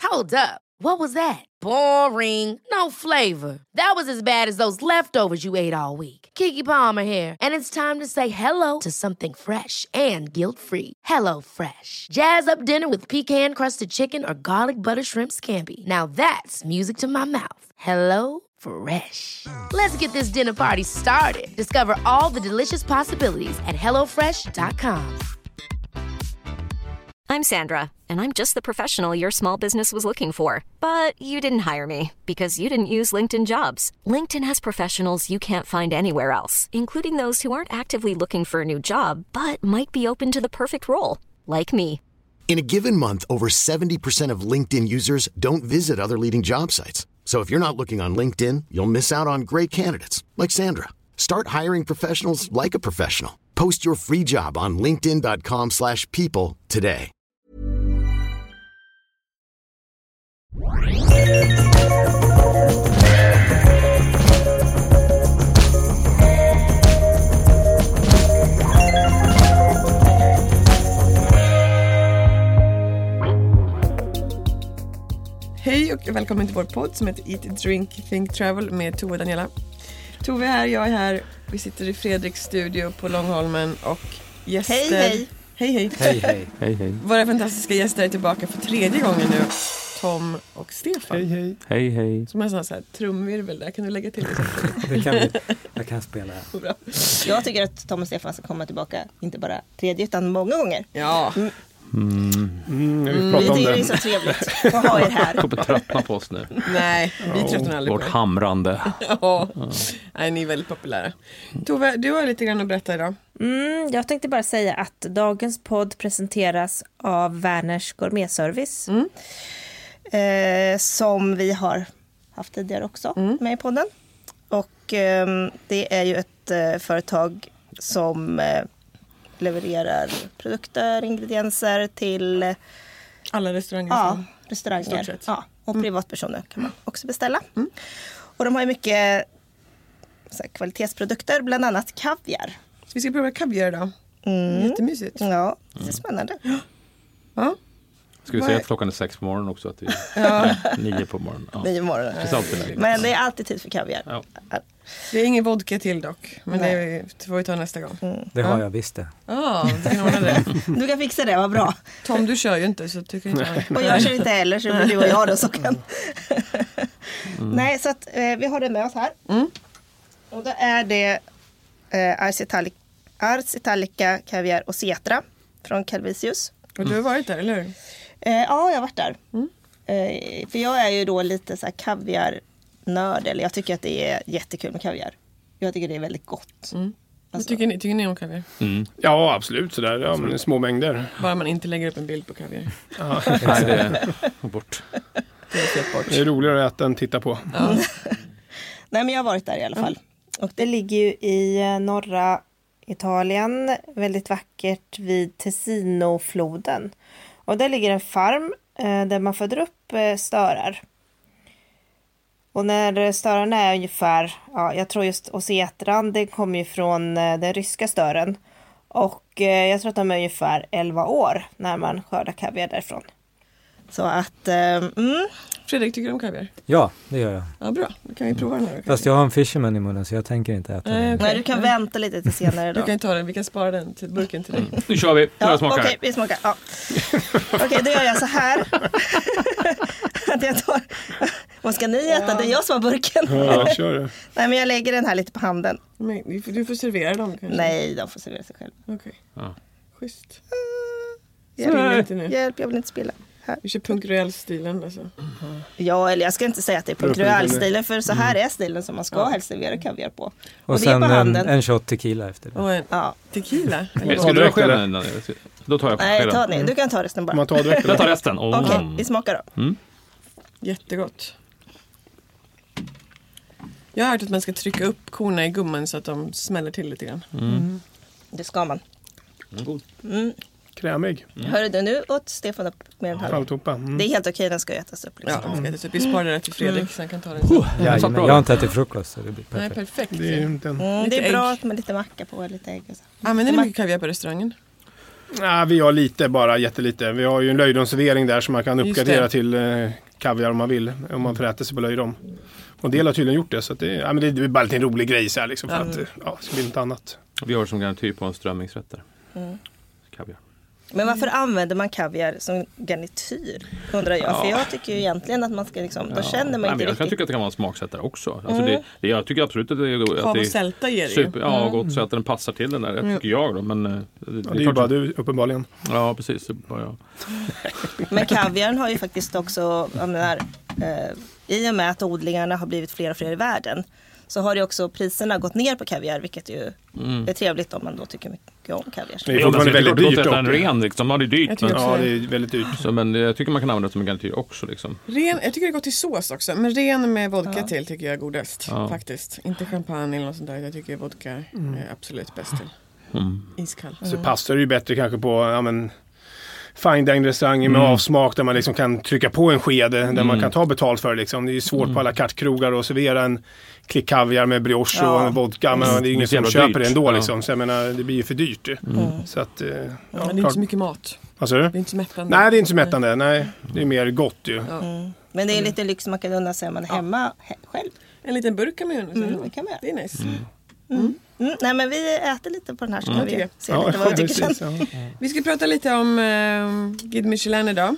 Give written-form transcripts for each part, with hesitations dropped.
Hold up. What was that? Boring. No flavor. That was as bad as those leftovers you ate all week. Keke Palmer here, and it's time to say hello to something fresh and guilt-free. Hello Fresh. Jazz up dinner with pecan-crusted chicken or garlic butter shrimp scampi. Now that's music to my mouth. Hello Fresh. Let's get this dinner party started. Discover all the delicious possibilities at hellofresh.com. I'm Sandra, and I'm just the professional your small business was looking for. But you didn't hire me because you didn't use LinkedIn Jobs. LinkedIn has professionals you can't find anywhere else, including those who aren't actively looking for a new job, but might be open to the perfect role, like me. In a given month, over 70% of LinkedIn users don't visit other leading job sites. So if you're not looking on LinkedIn, you'll miss out on great candidates like Sandra. Start hiring professionals like a professional. Post your free job on linkedin.com/people today. Hej och välkommen till vår podd som heter Eat, Drink, Think, Travel med Tove och Daniela. Tove är här, jag är här. Vi sitter i Fredriks studio på Långholmen och gäster... Hej. Hej. Våra fantastiska gäster är tillbaka för 3:e gången nu. Tom och Stefan. Hej. Som är så här trumvirvel där. Kan du lägga till det? Det kan vi. Jag kan spela här. Bra. Jag tycker att Tom och Stefan ska komma tillbaka inte bara 3:e utan många gånger. Ja. Vi Vi tycker det är så trevligt att ha er här. kommer tröttna på oss nu. Nej, vi tröttnar aldrig Vårt på hamrande. Ja. Nej, ni är väldigt populära. Tove, du har lite grann att berätta idag. Jag tänkte bara säga att dagens podd presenteras av Werners Gourmetservice. Som vi har haft tidigare också med i podden. Och det är ju ett företag som levererar produkter, ingredienser till Alla restauranger. ja, restauranger. Ja, och privatpersoner kan man också beställa. Och de har ju mycket så här, kvalitetsprodukter, bland annat kaviar. Så vi ska prova kaviar idag. Jättemysigt. Ja, det är spännande. Ja. Ska vi säga att klockan är 6 på morgonen också? Att det är 9 på morgonen. Ja. 9 morgon. Det är alltid läge. Men det är alltid tid för kaviar. Ja. Det är ingen vodka till dock. Men det får vi ta nästa gång. Det har jag visst det. Ja, det kan ordna det. Du kan fixa det, vad bra. Tom, du kör ju inte så tycker inte jag. Och jag kör inte heller, så det blir du och jag då som kan. Nej, så att vi har det med oss här. Och då är det Ars Italica Caviar och Cetra från Calvisius. Och du har varit där, eller hur? Ja, jag har varit där. För jag är ju då lite så här kaviarnörd. Eller jag tycker att det är jättekul med kaviar. Jag tycker det är väldigt gott. Vad tycker ni om kaviar? Ja, absolut. Sådär. Ja, men små mängder. Bara man inte lägger upp en bild på kaviar. Nej, det är bort. Det är roligare att äta än titta på. Nej, men jag har varit där i alla fall. Och det ligger ju i norra Italien, väldigt vackert vid Tessinofloden. Och där ligger en farm där man föder upp störar. Och när störarna är ungefär, jag tror just Osetran, det kommer ju från den ryska stören. Och jag tror att de är ungefär 11 år när man skördar kaviar därifrån. Så att, Fredrik, tycker du om kaviar? Ja, det gör jag. Ja, bra. Då kan vi prova den här. Fast jag har en fisherman i munnen så jag tänker inte äta den. Nej, du kan vänta lite till senare då. Du kan ta den, vi kan spara den till burken till dig. Nu kör vi. Okej, vi smakar. Ja. Okej, då gör jag så här. Att jag tar... Vad ska ni äta? Det är jag som har burken. Ja, kör det. Nej, men jag lägger den här lite på handen. Men du får servera dem kanske? Nej, de får servera sig själv. Okej. Ja. Schysst. Hjälp, inte nu. jag vill inte spilla. Här. Vi kör punkroyal-stilen alltså. Ja, eller jag ska inte säga att det är punkroyal-stilen, för så här är stilen som man ska helst servera kaviar på. Och det är sen på handen. en shot tequila efter det. Och en tequila? Ska du ha skeden? Då tar jag på Nej, skeden. du kan ta resten bara. Man tar direkt. Jag tar resten. Okej, vi smakar då. Jättegott. Jag har hört att man ska trycka upp korna i gumman så att de smäller till lite grann. Det ska man. God. Krämig. Hörru du, nu åt Stefan upp med den här. Halvtoppa. Det är helt okej, den ska ätas upp. Liksom. Ja, den ska ätas upp. Vi sparar det till Fredrik, sen kan ta den sen. Jag har inte ätit frukost så det blir Nej, perfekt. perfekt. Det är inte en... Det är bra att med lite macka på och lite ägg och så. Använder ni mycket kaviar på restaurangen? Ja, vi har lite bara, jättelite. Vi har ju en löjdomservering där som man kan uppgradera till kaviar om man vill. Om man föräter sig på löjdom. Och en del har tydligen gjort det. Så att det är bara en rolig grej så här, liksom, för att det ska bli något annat. Vi har som garnityr på en strömmingsrätter. Kaviar. Men varför använder man kaviar som garnityr? Undrar jag. För jag tycker ju egentligen att man ska liksom, då känner man inte riktigt. Jag kan tycka att det kan vara en smaksättare också. Alltså jag tycker absolut att det är gott. Hav och sälta ger det super, ja, gott så att den passar till den där, tycker jag då. Men det är ju bara du, uppenbarligen. Ja, precis. Bara jag. Men kaviaren har ju faktiskt också, i och med att odlingarna har blivit fler och fler i världen, så har ju också priserna gått ner på kaviar, vilket ju är trevligt om man då tycker mycket om kaviar. Det är fortfarande väldigt dyrt. En ren, liksom. Ja, det är dyrt. Men, ja, det är väldigt dyrt. Så, men jag tycker man kan använda det som en garnityr också. Liksom. Ren, jag tycker det går till sås också. Men ren med vodka till tycker jag är godast. Faktiskt. Inte champagne eller något sånt där. Jag tycker vodka är absolut bäst till. Iskall. Så passar det ju bättre kanske på fine dining restauranger med avsmak där man liksom kan trycka på en skede där man kan ta betalt för det. Liksom. Det är ju svårt på alla kartkrogar att servera en klick kaviar med brioche och en vodka, men det är ingen som köper det ändå. Liksom. Så jag menar, det blir ju för dyrt. Så att, det är inte så mycket mat. Alltså, det är inte så mättande. Nej, det är inte så mättande. Nej, det är mer gott ju. Men det är lite lyx man kan unna sig om man är hemma själv. En liten burk kan man unna sig. Det kan man göra. Det är nice. Nej, men vi äter lite på den här så kan vi se lite vad vi tycker sen. Vi ska prata lite om Guide Michelin idag.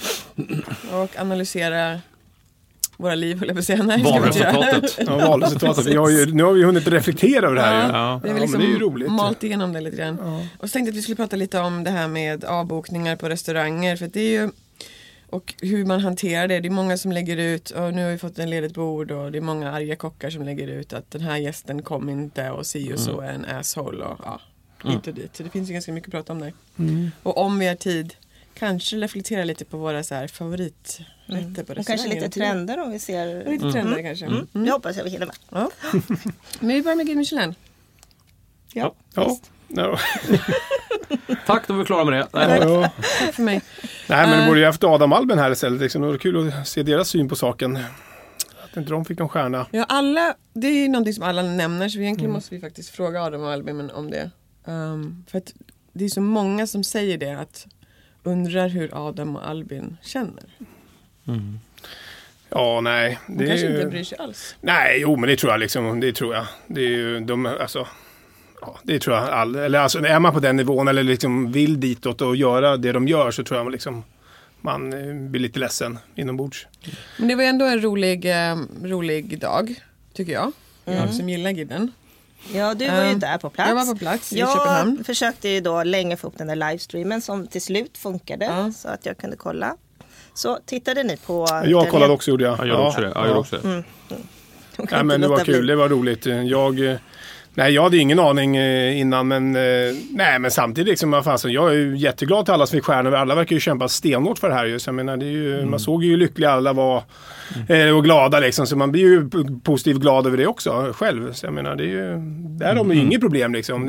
Och analysera våra liv, höll jag på att säga. Valresultatet. Valresultatet. Nu har vi hunnit reflektera över det här. Det är ju roligt. Malt igenom det lite grann. Och så tänkte jag att vi skulle prata lite om det här med avbokningar på restauranger. För det är ju, och hur man hanterar det. Det är många som lägger ut, och nu har vi fått en ledigt bord, och det är många arga kockar som lägger ut att den här gästen kom inte och si och så är en asshole och hit och dit. Så det finns ju ganska mycket att prata om där. Och om vi har tid, kanske reflektera lite på våra så här favoriträtter på restauranger. Och kanske lite trender om vi ser. Lite trender kanske. Jag hoppas att vi hinner med. Ja. Men vi börjar med Guide Michelin. Ja. Tack, då är vi klara med det. Tack för mig. Nej, men det borde ju haft Adam Albin här istället. Liksom. Det var kul att se deras syn på saken. Att inte de fick någon stjärna. Ja, det är ju någonting som alla nämner, så egentligen måste vi faktiskt fråga Adam och Albin om det. För att det är så många som säger det, att undrar hur Adam och Albin känner. Ja, nej. De kanske inte bryr sig alls. Nej, men det tror jag liksom. Det tror jag. Det är ju det tror jag. Är man på den nivån eller liksom vill ditåt och göra det de gör, så tror jag liksom man blir lite ledsen inombords. Men det var ändå en rolig dag, tycker jag. Jag som gillar guiden. Ja, du var ju där på plats. Jag var på plats i Köpenhamn. Jag försökte ju då länge få upp den där livestreamen som till slut funkade så att jag kunde kolla. Så tittade ni på... Jag kollade också, gjorde jag. Jag gjorde också det. Ja, men det var kul, det var roligt. Jag hade ingen aning innan, men samtidigt liksom, jag är ju jätteglad till alla som fick stjärnor. Alla verkar ju kämpa stenhårt för det här just. Jag menar, det är ju, man såg ju hur lyckliga alla var och glada liksom, så man blir ju positivt glad över det också själv. Så jag menar, det är ju, där har man ju inget problem liksom.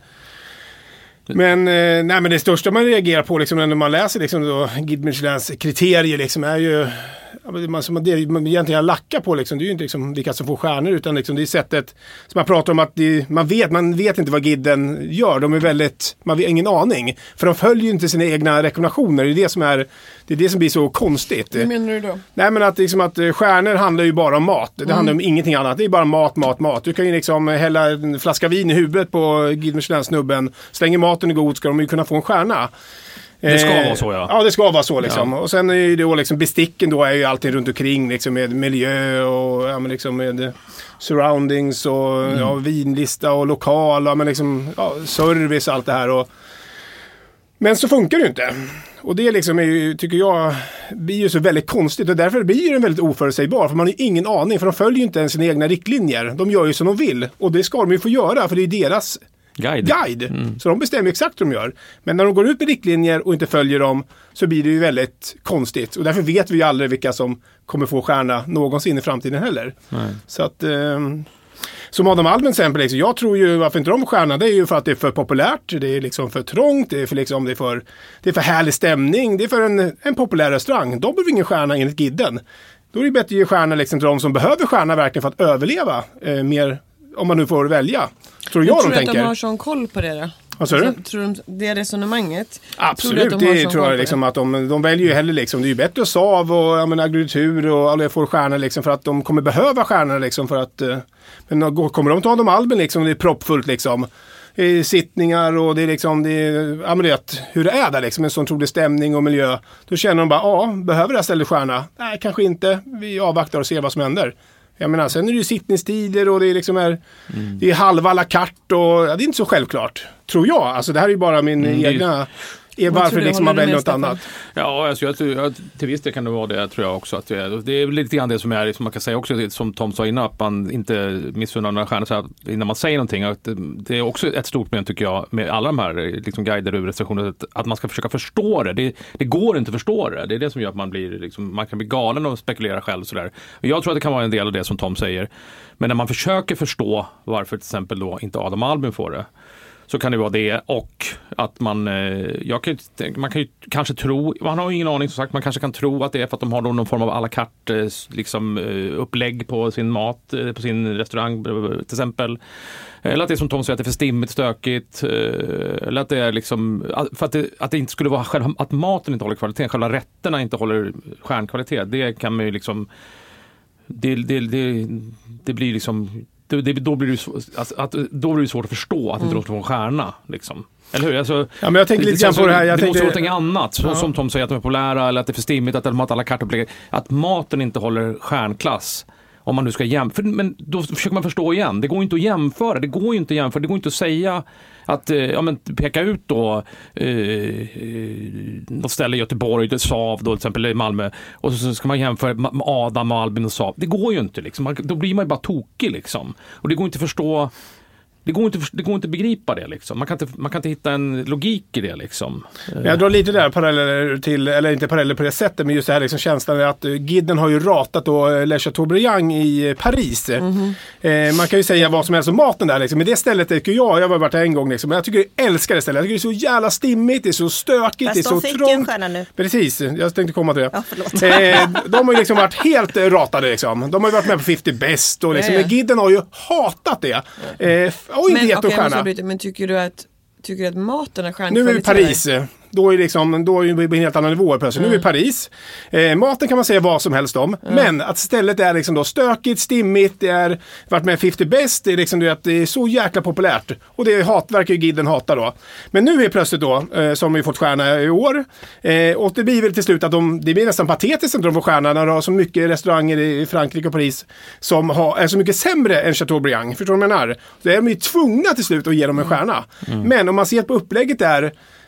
Men det största man reagerar på liksom, när man läser liksom, då, Guide Michelins kriterier liksom, är ju det man egentligen lackar på liksom, det är ju inte liksom vilka som får stjärnor, utan liksom, det är sättet som man pratar om att man vet inte vad guiden gör. Man har ingen aning, för de följer ju inte sina egna rekommendationer. Det är det som blir så konstigt. Vad menar du då? Nej, men att stjärnor handlar ju bara om mat. Det handlar om ingenting annat. Det är bara mat. Du kan ju liksom hälla en flaska vin i huvudet på Guide Michelin-snubben. Slänger maten är god, ska de ju kunna få en stjärna. Det ska vara så, ja. Ja, det ska vara så liksom. Ja. Och sen är ju då liksom besticken då är ju alltid runt omkring liksom, med miljö och liksom med surroundings och vinlista och lokal och service och allt det här. Men så funkar det ju inte. Och det liksom är ju, tycker jag, blir ju så väldigt konstigt, och därför blir den väldigt oförutsägbar, för man har ju ingen aning, för de följer ju inte ens sina egna riktlinjer. De gör ju som de vill, och det ska de ju få göra, för det är deras guide. Så de bestämmer exakt vad de gör. Men när de går ut med riktlinjer och inte följer dem, så blir det ju väldigt konstigt. Och därför vet vi ju aldrig vilka som kommer få stjärna någonsin i framtiden heller. Nej. Så att som Adam Albin exempel, liksom, jag tror ju varför inte de stjärna, det är ju för att det är för populärt, det är liksom för trångt, det är för härlig stämning, det är för en populär restaurang. De behöver ingen stjärna enligt guiden. Då är det bättre att ge stjärna liksom till de som behöver stjärna verkligen för att överleva mer, om man nu får välja. Tror jag de tänker. Tror du att de har sån koll på det då? Vad sa du? Tror de det resonemanget? Absolut, det tror jag liksom att de väljer ju hellre liksom, det är ju bättre att SAV och agrikultur och alla får stjärnor liksom för att de kommer behöva stjärnor liksom för att men kommer de ta hand om Albin liksom, det är proppfullt liksom. Sittningar och det är liksom hur det är där liksom, en sån trolig stämning och miljö. Då känner de bara, behöver det här stället stjärna? Nej, kanske inte. Vi avvaktar och ser vad som händer. Jag menar, sen är det ju sittningstider och det är liksom det är halva à la carte och det är inte så självklart, tror jag. Alltså det här är ju bara min egna... varför liksom man väljer något annat? Ja, alltså jag till viss del kan det vara det, tror jag också. Att det är lite grann det som är, som man kan säga också, som Tom sa innan, att man inte missunnar några stjärnor så att innan man säger någonting. Att det är också ett stort problem, tycker jag, med alla de här liksom guider och restriktioner, att man ska försöka förstå det. Det går inte att förstå det. Det är det som gör att man blir liksom, man kan bli galen och spekulera själv sådär. Jag tror att det kan vara en del av det som Tom säger. Men när man försöker förstå varför till exempel då inte Adam Albin får det, så kan det vara det, och att man kan ju kanske tro, man har ju ingen aning som sagt, man kanske kan tro att det är för att de har någon form av à la carte liksom, upplägg på sin mat, på sin restaurang till exempel. Eller att det är som Tom säger, att det är för stimmigt, stökigt, eller att det är liksom, för att det inte skulle vara själva, att maten inte håller kvalitet, själva rätterna inte håller stjärnkvalitet, det kan man ju liksom, det blir liksom, då blir det svårt att förstå att det inte låter få en stjärna liksom. Eller hur? Alltså, ja, men jag tänker lite grann på det här. Det måste vara någonting annat. Som Tom säger, att de är populära, eller att det är för stimmigt, att de har alla kartupplägg. Att maten inte håller stjärnklass. Om man nu ska jämföra. Men då försöker man förstå igen. Det går inte att jämföra. Det går inte att säga att peka ut då något ställe i Göteborg, SAV då till exempel, i Malmö, och så ska man jämföra med Adam och Albin och SAV. Det går ju inte liksom. Då blir man ju bara tokig liksom. Och det går inte att förstå. Det går inte att begripa det liksom. Man kan inte hitta en logik i det liksom. Jag drar lite där paralleller till, eller inte paralleller på det sättet, men just det här liksom känslan att Guiden har ju ratat då Le Chateaubriand i Paris. Man kan ju säga vad som helst om maten där liksom. Men det stället tycker jag har varit där en gång liksom, men jag tycker jag älskar det stället. Jag tycker det är så jävla stimmigt, det är så stökigt, fast det är så fick trångt. En stjärna nu. Precis, jag tänkte komma till det. Ja, förlåt. De har ju liksom varit helt ratade liksom. De har ju varit med på 50 bäst och liksom, men Guiden har ju hatat det. Och inte gett en stjärna. Men tycker du att maten är stjärnkvalitet? Nu är vi i Paris. Då är vi på en helt annan nivå plötsligt. Nu är vi i Paris. Maten kan man säga vad som helst om. Men att stället är liksom då stökigt, stimmigt. Det är varit med 50 bäst. Det är liksom det är så jäkla populärt. Och det verkar ju Guiden hata då. Men nu är plötsligt då, som vi fått stjärna i år. Och det blir väl till slut att det blir nästan patetiskt att de får stjärna när de har så mycket restauranger i Frankrike och Paris som är så mycket sämre än Chateaubriand. Förstår du vad jag menar? Så är de ju tvungna till slut att ge dem en stjärna. Men om man ser på upplägget där,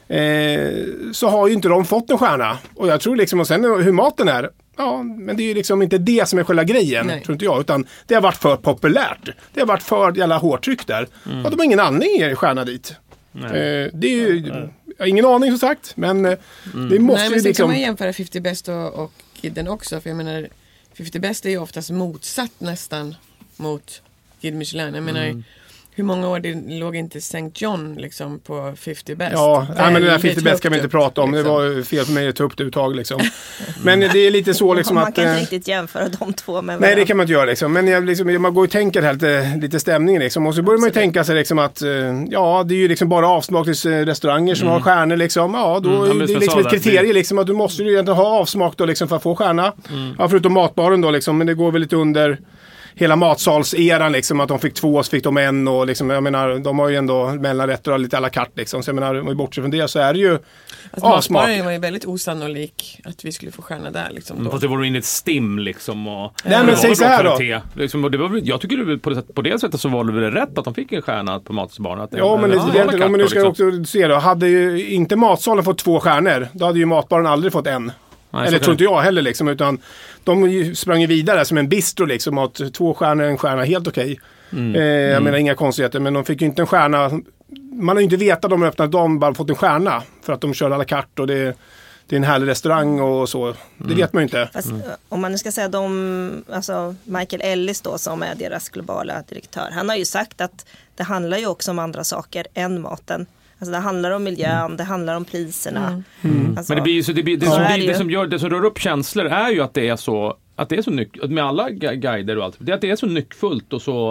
så har ju inte de fått en stjärna. Och jag tror liksom, och sen hur maten är, ja, men det är ju liksom inte det som är själva grejen, tror inte jag, utan det har varit för populärt. Det har varit för jävla hårdtryck där. Och de har ingen anledning att ge stjärna dit. Det är ju, jag har ingen aning som sagt, men det måste ju men liksom... kan man jämföra 50 bäst och Guiden också, för jag menar 50 bäst är ju oftast motsatt nästan mot Guide Michelin. Jag menar, hur många år det låg inte St. John liksom på 50 bäst? Ja, men det där 50 bäst kan vi inte prata om. Liksom. Det var fel för mig att ta upp det uttag liksom. Men det är lite så liksom man att... kan inte riktigt jämföra de två med varandra. Nej, det kan man inte göra liksom. Men man går och tänker här lite stämningen liksom. Och så börjar man ju tänka sig liksom att ja, det är ju liksom bara avsmakningsrestauranger som har stjärnor liksom. Ja, då är det liksom ett kriterie liksom att du måste ju egentligen ha avsmak då liksom för att få stjärna. Ja, förutom matbaren då liksom. Men det går väl lite under hela matsalseran liksom, att de fick 2 så fick de 1 och liksom, jag menar, de har ju ändå mellanrätter och lite à la carte liksom, så jag menar, om vi bortser från det så är det ju avsmak. Matbaren var ju väldigt osannolik att vi skulle få stjärna där liksom. Fast det var ju in ett stim liksom och... Nej, men säg så här då. Liksom, och det var, jag tycker det på det sättet så var det väl rätt att de fick en stjärna på Matsbaren. Ja, men om man nu ska också se då, hade ju inte matsalen fått 2 stjärnor, då hade ju matbaren aldrig fått 1. Nej, eller tror inte jag heller liksom, utan de sprang ju vidare som en bistro liksom, att 2 stjärnor, 1 stjärna, helt okej. Jag menar inga konstigheter, men de fick ju inte en stjärna. Man har ju inte vetat om de öppnat, de bara fått en stjärna för att de kör à la carte och det är en härlig restaurang och så. Det vet man ju inte. Fast, om man nu ska säga alltså Michael Ellis då, som är deras globala direktör, han har ju sagt att det handlar ju också om andra saker än maten. Alltså det handlar om miljön, det handlar om priserna. Alltså, men det som rör upp känslor är ju att det är så med alla guider och allt. Det är att det är så nyckfullt och så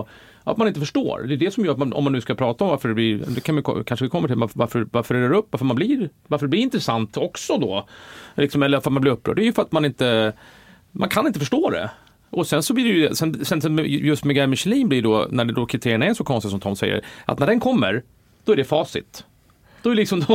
Att man inte förstår. Det är det som gör att om man nu ska prata om varför det blir, det kan vi, kanske vi kommer till, varför det rör upp, varför det blir intressant också då. Liksom, eller varför man blir upprörd. Det är ju för att man kan inte förstå det. Och sen så blir det ju, sen just med Guide Michelin blir då, när det då kriterierna är så konstiga som Tom säger, att när den kommer, då är det facit. Då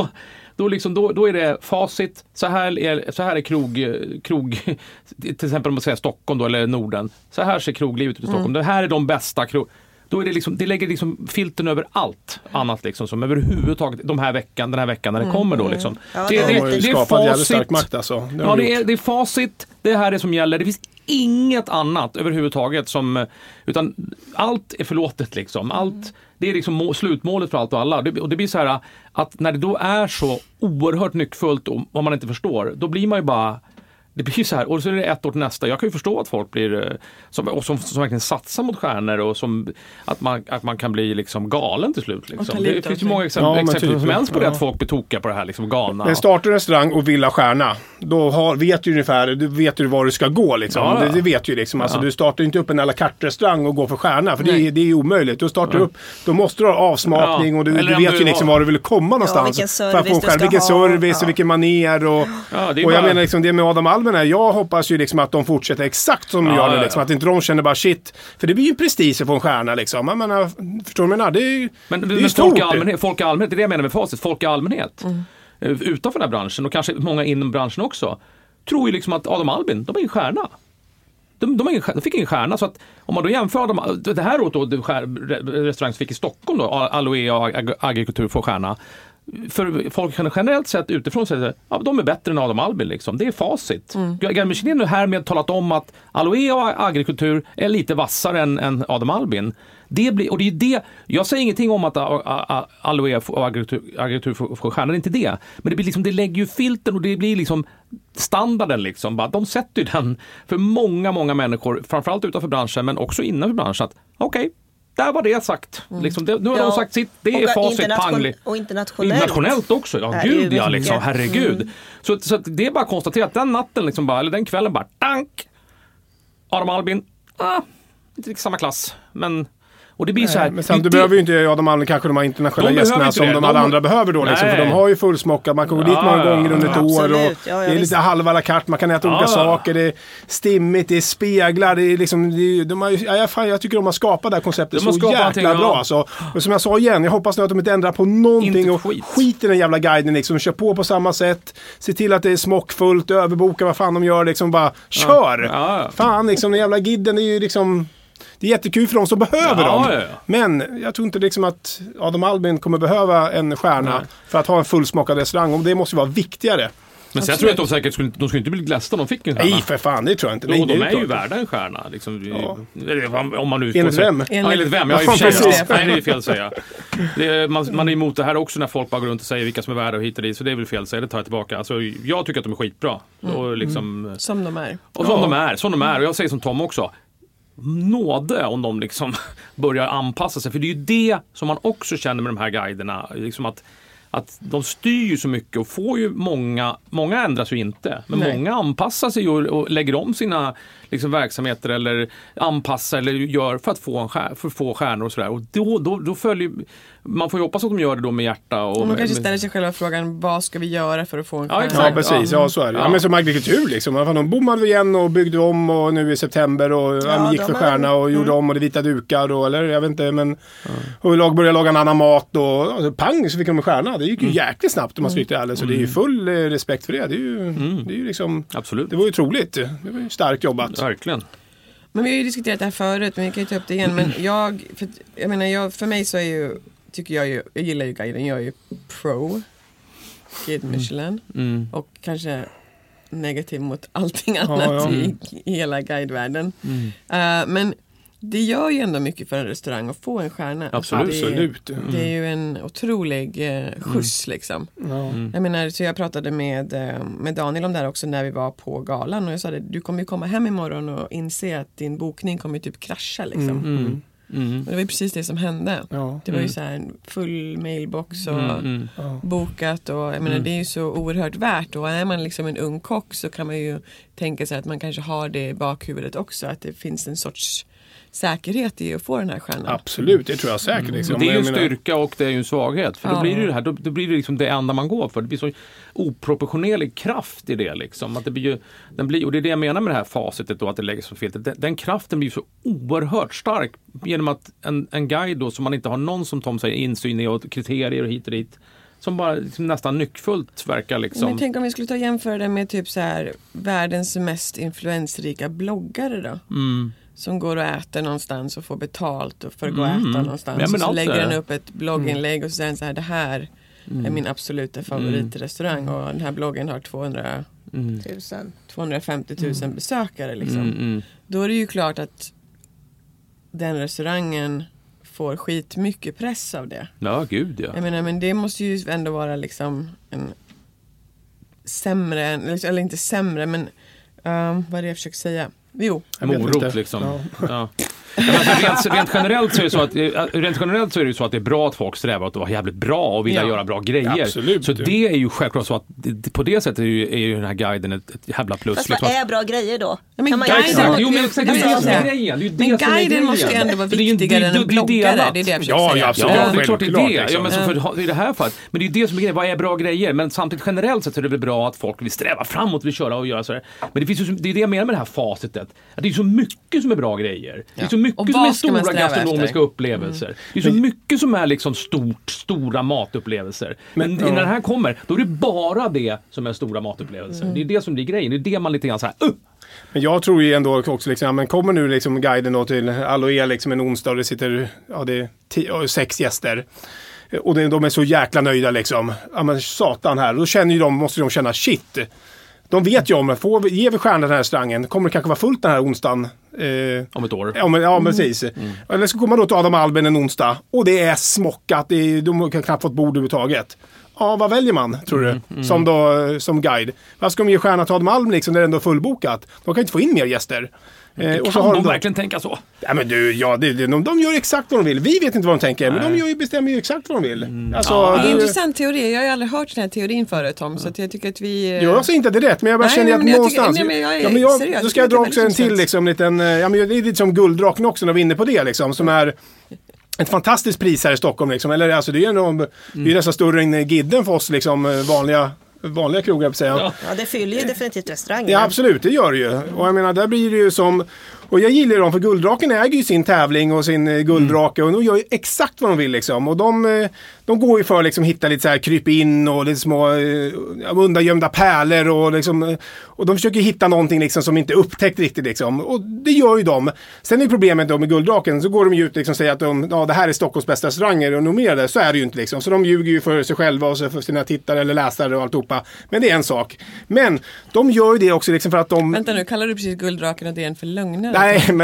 är det facit. Så här är krog till exempel om man säger Stockholm då, eller Norden. Så här ser kroglivet ut i Stockholm. Det här är de bästa då är det liksom, det lägger liksom filten över allt annat liksom, som överhuvudtaget den här veckan när det kommer då liksom. Ja, det är facit. Makt, alltså. Det är facit. Det här är som gäller. Det finns inget annat överhuvudtaget som, utan allt är förlåtet liksom. Allt, det är liksom slutmålet för allt och alla. Och det blir så här att när det då är så oerhört nyckfullt och vad man inte förstår, då blir man ju bara, det blir så här, och så är det ett år till nästa. Jag kan ju förstå att folk blir som verkligen satsar mot stjärnor och som att man kan bli liksom galen till slut liksom. Det finns ju många exempel som helst på det, att folk blir tokiga på det här liksom, galna. Men startar en restaurang och vill ha stjärna, då vet du ungefär, du vet ju var du ska gå liksom. Ja. Det vet ju liksom, alltså, du startar inte upp en à la carte restaurang och går för stjärna, för det är ju omöjligt. Du startar upp, då måste du ha avsmakning och du vet ju liksom var du vill komma någonstans för att få vilken service och vilken manér och jag menar liksom det med Adam Almen här, jag hoppas ju liksom att de fortsätter exakt som de gör nu liksom, att inte de känner bara shit, för det blir ju prestige på en stjärna liksom. Jag menar, förstår du vad jag menar? Det är ju folk i allmänhet, det är det jag menar med facit, folk i allmänhet utanför den här branschen och kanske många inom branschen också tror ju liksom att Adam Albin, de är en stjärna. De fick en stjärna, så att om man då jämför det här åt då restaurang fick i Stockholm då, Aloe och Agrikultur får stjärna. För folk kan generellt sett utifrån säga att de är bättre än Adam Albin liksom. Det är facit. Guide Michelin är här med talat om att Aloe och Agrikultur är lite vassare än Adam Albin. Och det är det. Jag säger ingenting om att Aloe och Agrikultur får stjärnor, inte det. Men det blir liksom, det lägger ju filten och det blir liksom standarden liksom. Bara, de sätter ju den för många människor, framförallt utanför branschen men också innanför branschen, att okej, där var det sagt. Liksom, nu har de sagt sitt, det är facit pangligt. Och internationellt också. Ja, gud ja, liksom, herregud. Så det är bara att konstatera att den natten, liksom bara, eller den kvällen bara, dank! Adam Albin, inte riktigt samma klass, men... Och det blir så här, men sen, du behöver ju inte Adam Almen kanske de här internationella gästerna som de alla andra behöver då liksom, för de har ju fullsmockat, man kan gå dit många gånger under ett år och det är lite halva la carte, man kan äta olika saker, det är stimmigt, det är speglar, det är liksom, jag tycker de har skapat det här konceptet så jäkla bra alltså. Och som jag sa igen, jag hoppas nu att de inte ändrar på någonting och skit i den jävla guiden liksom, kör på samma sätt, se till att det är smockfullt, överboka vad fan de gör liksom, bara kör! Fan liksom, den jävla guiden är ju liksom, det är jättekul för dem som behöver dem. Ja. Men jag tror inte liksom att Adam Albin kommer behöva en stjärna för att ha en fullsmakad restaurang. Och det måste vara viktigare. Men sen tror jag att de säkert skulle inte bli glada om de fick en stjärna. Nej, för fan, det tror jag inte. Nej, de är ju värda en stjärna. Liksom, om man nu enligt vem? Enligt vem? Ja, i och för sig. Nej, det är fel att säga. Man är emot det här också när folk bara går runt och säger vilka som är värda och hit och dit. Så det är väl fel att säga, det tar jag tillbaka. Alltså, jag tycker att de är skitbra. Och liksom, som de är. Och som de är. Och jag säger som Tom också. Nåde om de liksom börjar anpassa sig, för det är ju det som man också känner med de här guiderna liksom, att de styr ju så mycket och får ju många ändras ju inte, men många anpassar sig och lägger om sina liksom verksamheter eller anpassar eller gör för att få stjärnor och sådär, och då följer man, får ju hoppas att de gör det då med hjärta och man kanske ställer sig själva frågan, vad ska vi göra för att få en stjärna? Ja, precis, ja så är det. Ja, men som Agrikultur liksom, de bommade igen och byggde om och nu i september och gick för stjärna och gjorde om och det vita dukar och, eller jag vet inte, men och började laga en annan mat och alltså, pang så fick de en stjärna. Det gick ju jäkligt snabbt om man ska riktigt ärligt, så det är ju full respekt för det. Det är ju liksom, absolut. Det var ju otroligt. Det var ju starkt jobbat. Verkligen. Men vi har ju diskuterat det här förut, men vi kan ju ta upp det igen. Men för mig så är ju, tycker jag gillar ju guiden. Jag är ju pro Guide Michelin och kanske negativ mot allting annat i hela guidevärlden. Men det gör ju ändå mycket för en restaurang att få en stjärna. Absolut. Det är ju en otrolig skjuts liksom. Jag menar, så jag pratade med Daniel om det här också när vi var på galan, och jag sa det, du kommer ju komma hem imorgon och inse att din bokning kommer typ krascha liksom. Och det var ju precis det som hände. Det var ju så här en full mailbox och bokat, och jag menar, det är ju så oerhört värt, och är man liksom en ung kock så kan man ju tänka sig att man kanske har det i bakhuvudet också, att det finns en sorts säkerhet i att få den här stjärnan. Absolut, det tror jag säkert. Liksom. Det är ju en styrka och det är ju en svaghet. För då blir det ju det här, då blir det liksom det enda man går för. Det blir så oproportionerlig kraft i det liksom. Att det blir ju, och det är det jag menar med det här facitet då, att det läggs så fel. Den kraften blir ju så oerhört stark genom att en guide då som man inte har någon, som Tom säger, insyn i och kriterier och hit och dit. Som bara liksom nästan nyckfullt verkar liksom. Men tänk om vi skulle ta jämföra det med typ så här världens mest influensrika bloggare då. Som går och äter någonstans och får betalt för att gå och äta någonstans. Ja, och så lägger den upp ett blogginlägg och så säger så här, det här är min absoluta favoritrestaurang och den här bloggen har 250 000 besökare liksom. Då är det ju klart att den restaurangen får skit mycket press av det. Ja, gud ja. Jag menar, men det måste ju ändå vara liksom en sämre, eller inte sämre, men vad är det jag försöker säga? Jo. En morot liksom. Ja. Men alltså, rent generellt så är det så att det är bra att folk strävar att vara jävligt bra och vilja göra bra grejer. Absolut. Så det är ju självklart så att på det sättet är ju den här guiden ett jävla plus. Fast vad är bra grejer då? Ja, men guiden måste ju ändå vara viktigare än en bloggare. Det är det jag försöker säga. Absolut. Ja, det är klart det är det. Liksom. Ja, men så i det här fallet. Men det är ju det som är grejen. Vad är bra grejer? Men samtidigt generellt sett är det väl bra att folk vill sträva framåt, vill köra och göra så här. Men det finns ju, det är det jag menar med det här facitet. Att det är så mycket som är bra grejer. Det är så mycket som är stora gastronomiska upplevelser. Det är så mycket som är liksom stora matupplevelser. Men när det här kommer, då är det bara det som är stora matupplevelser. Det är det som blir grejen. Det är det man lite grann så här. Men jag tror ju ändå också liksom, men kommer nu liksom guiden då till Aloe liksom en onsdag och det sitter det är 6 gäster. Och de är så jäkla nöjda liksom. Ja men satan här. Då känner ju måste de känna shit. De vet ju om att ger vi stjärnan den här restaurangen kommer det kanske vara fullt den här onsdagen. Om ett år. Ja, precis. Eller så kommer man då till Adam Alben en onsdag och det är smockat. De har knappt fått bord överhuvudtaget. Ja, vad väljer man, tror du? Som guide. Vad ska de ge stjärna till Adam Alben liksom, när det ändå är fullbokat? De kan inte få in mer gäster. Och så har de verkligen tänka så? Ja, men de gör exakt vad de vill. Vi vet inte vad de tänker, men de bestämmer ju exakt vad de vill. Alltså, det är en intressant teori. Jag har ju aldrig hört den här teorin förut, Tom. Så att jag tycker att vi... Jag säger inte att det är rätt, men jag bara känner att någonstans... Då ska jag dra också en till liksom, liten... Ja, men det är lite som Gulddraken också när vi är inne på det liksom, som är... Ett fantastiskt pris här i Stockholm liksom. Eller alltså det är ju nästan större än Gidden för oss liksom, vanliga krogar på säga. Ja, det fyller ju definitivt restaurangen. Ja, absolut, det gör det ju. Och jag menar, där blir det ju som... Och jag gillar dem, för Gulddraken äger ju sin tävling och sin gulddrake och de gör ju exakt vad de vill liksom. Och de går ju för liksom hitta lite så här kryp in och lite små undangömda pärlor och liksom, och de försöker hitta någonting liksom som inte är upptäckt riktigt liksom. Och det gör ju de. Sen är problemet då med Gulddraken, så går de ju ut liksom och säger att det här är Stockholms bästa restauranger och numera så är det ju inte liksom. Så de ljuger ju för sig själva och för sina tittare eller läsare och alltihopa. Men det är en sak. Men de gör ju det också liksom för att de... Vänta nu, kallar du precis Gulddraken och det är en för lögner? Nej, men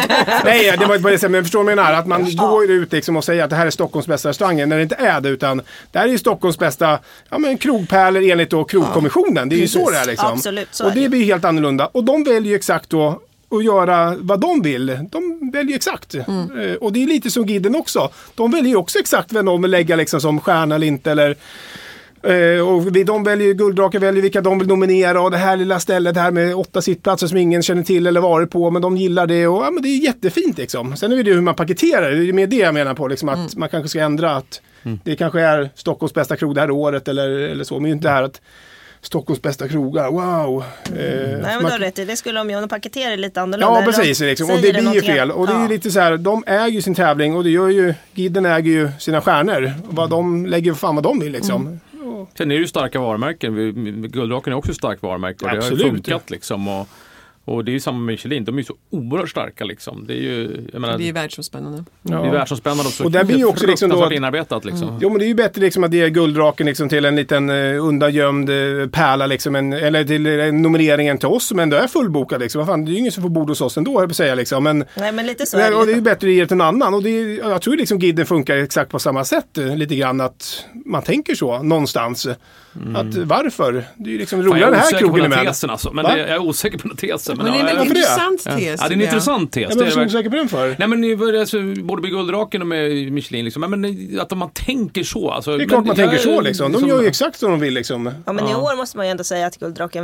nej, det var bara det, men förstår du menar att man går ut liksom och säger att det här är Stockholms bästa restauranger när det inte är det, utan det här är ju Stockholms bästa krogpärlor enligt då krogkommissionen. Det är ju så det är liksom. Absolut, så och det blir helt annorlunda. Och de väljer ju exakt då att göra vad de vill. De väljer exakt. Och det är lite som Gidden också. De väljer ju också exakt vad de vill lägga liksom som stjärna eller inte, eller och de väljer, Gulddraken väljer vilka de vill nominera, och det här lilla stället här med 8 sittplatser som ingen känner till eller varit på, men de gillar det, och men det är jättefint liksom. Sen är det hur man paketerar det är med det jag menar på liksom, att man kanske ska ändra att det kanske är Stockholms bästa krog det här året eller så, men inte det här att Stockholms bästa krogar, wow. Nej, men du har rätt i, det skulle de paketera lite annorlunda. Ja, precis liksom. Och det blir ju fel. Och det är ju lite så här, de äger ju sin tävling, och det gör ju, Gidden äger ju sina stjärnor. Vad de lägger fan vad de vill liksom. Sen är det ju starka varumärken. Gulddraken är också ett starkt varumärke. Och det har ju funkat liksom. Och det är ju samma med Michelin. De är ju så oerhört starka liksom. Det är ju, jag menar, det är världsomspännande. Ja. Det är världsomspännande också. Och där blir ju också liksom då inarbetat liksom. Jo, men det är ju bättre liksom att ge Gulddraken liksom till en liten undangömd pärla liksom, eller till nomineringen till oss, men det är fullbokad liksom. Vad fan, det är ju ingen som får bord hos oss ändå, jag vill säga liksom. Men nej, men lite så är det. Och det är ju bättre att ge det till en annan, och det är, jag tror liksom Gidden funkar exakt på samma sätt lite grann, att man tänker så någonstans. Att varför? Det är ju liksom roligare den här krogen med. Alltså. Men jag är osäker på den tesen. Men det är en intressant tes. Ja, det är en intressant tes. Jag är så osäker på den för. Nej, men alltså, både med Gulddraken och med Michelin liksom. Men att man tänker så. Alltså, det är klart man tänker så liksom. De gör ju exakt som de vill liksom. Ja, men i år måste man ju ändå säga att Gulddraken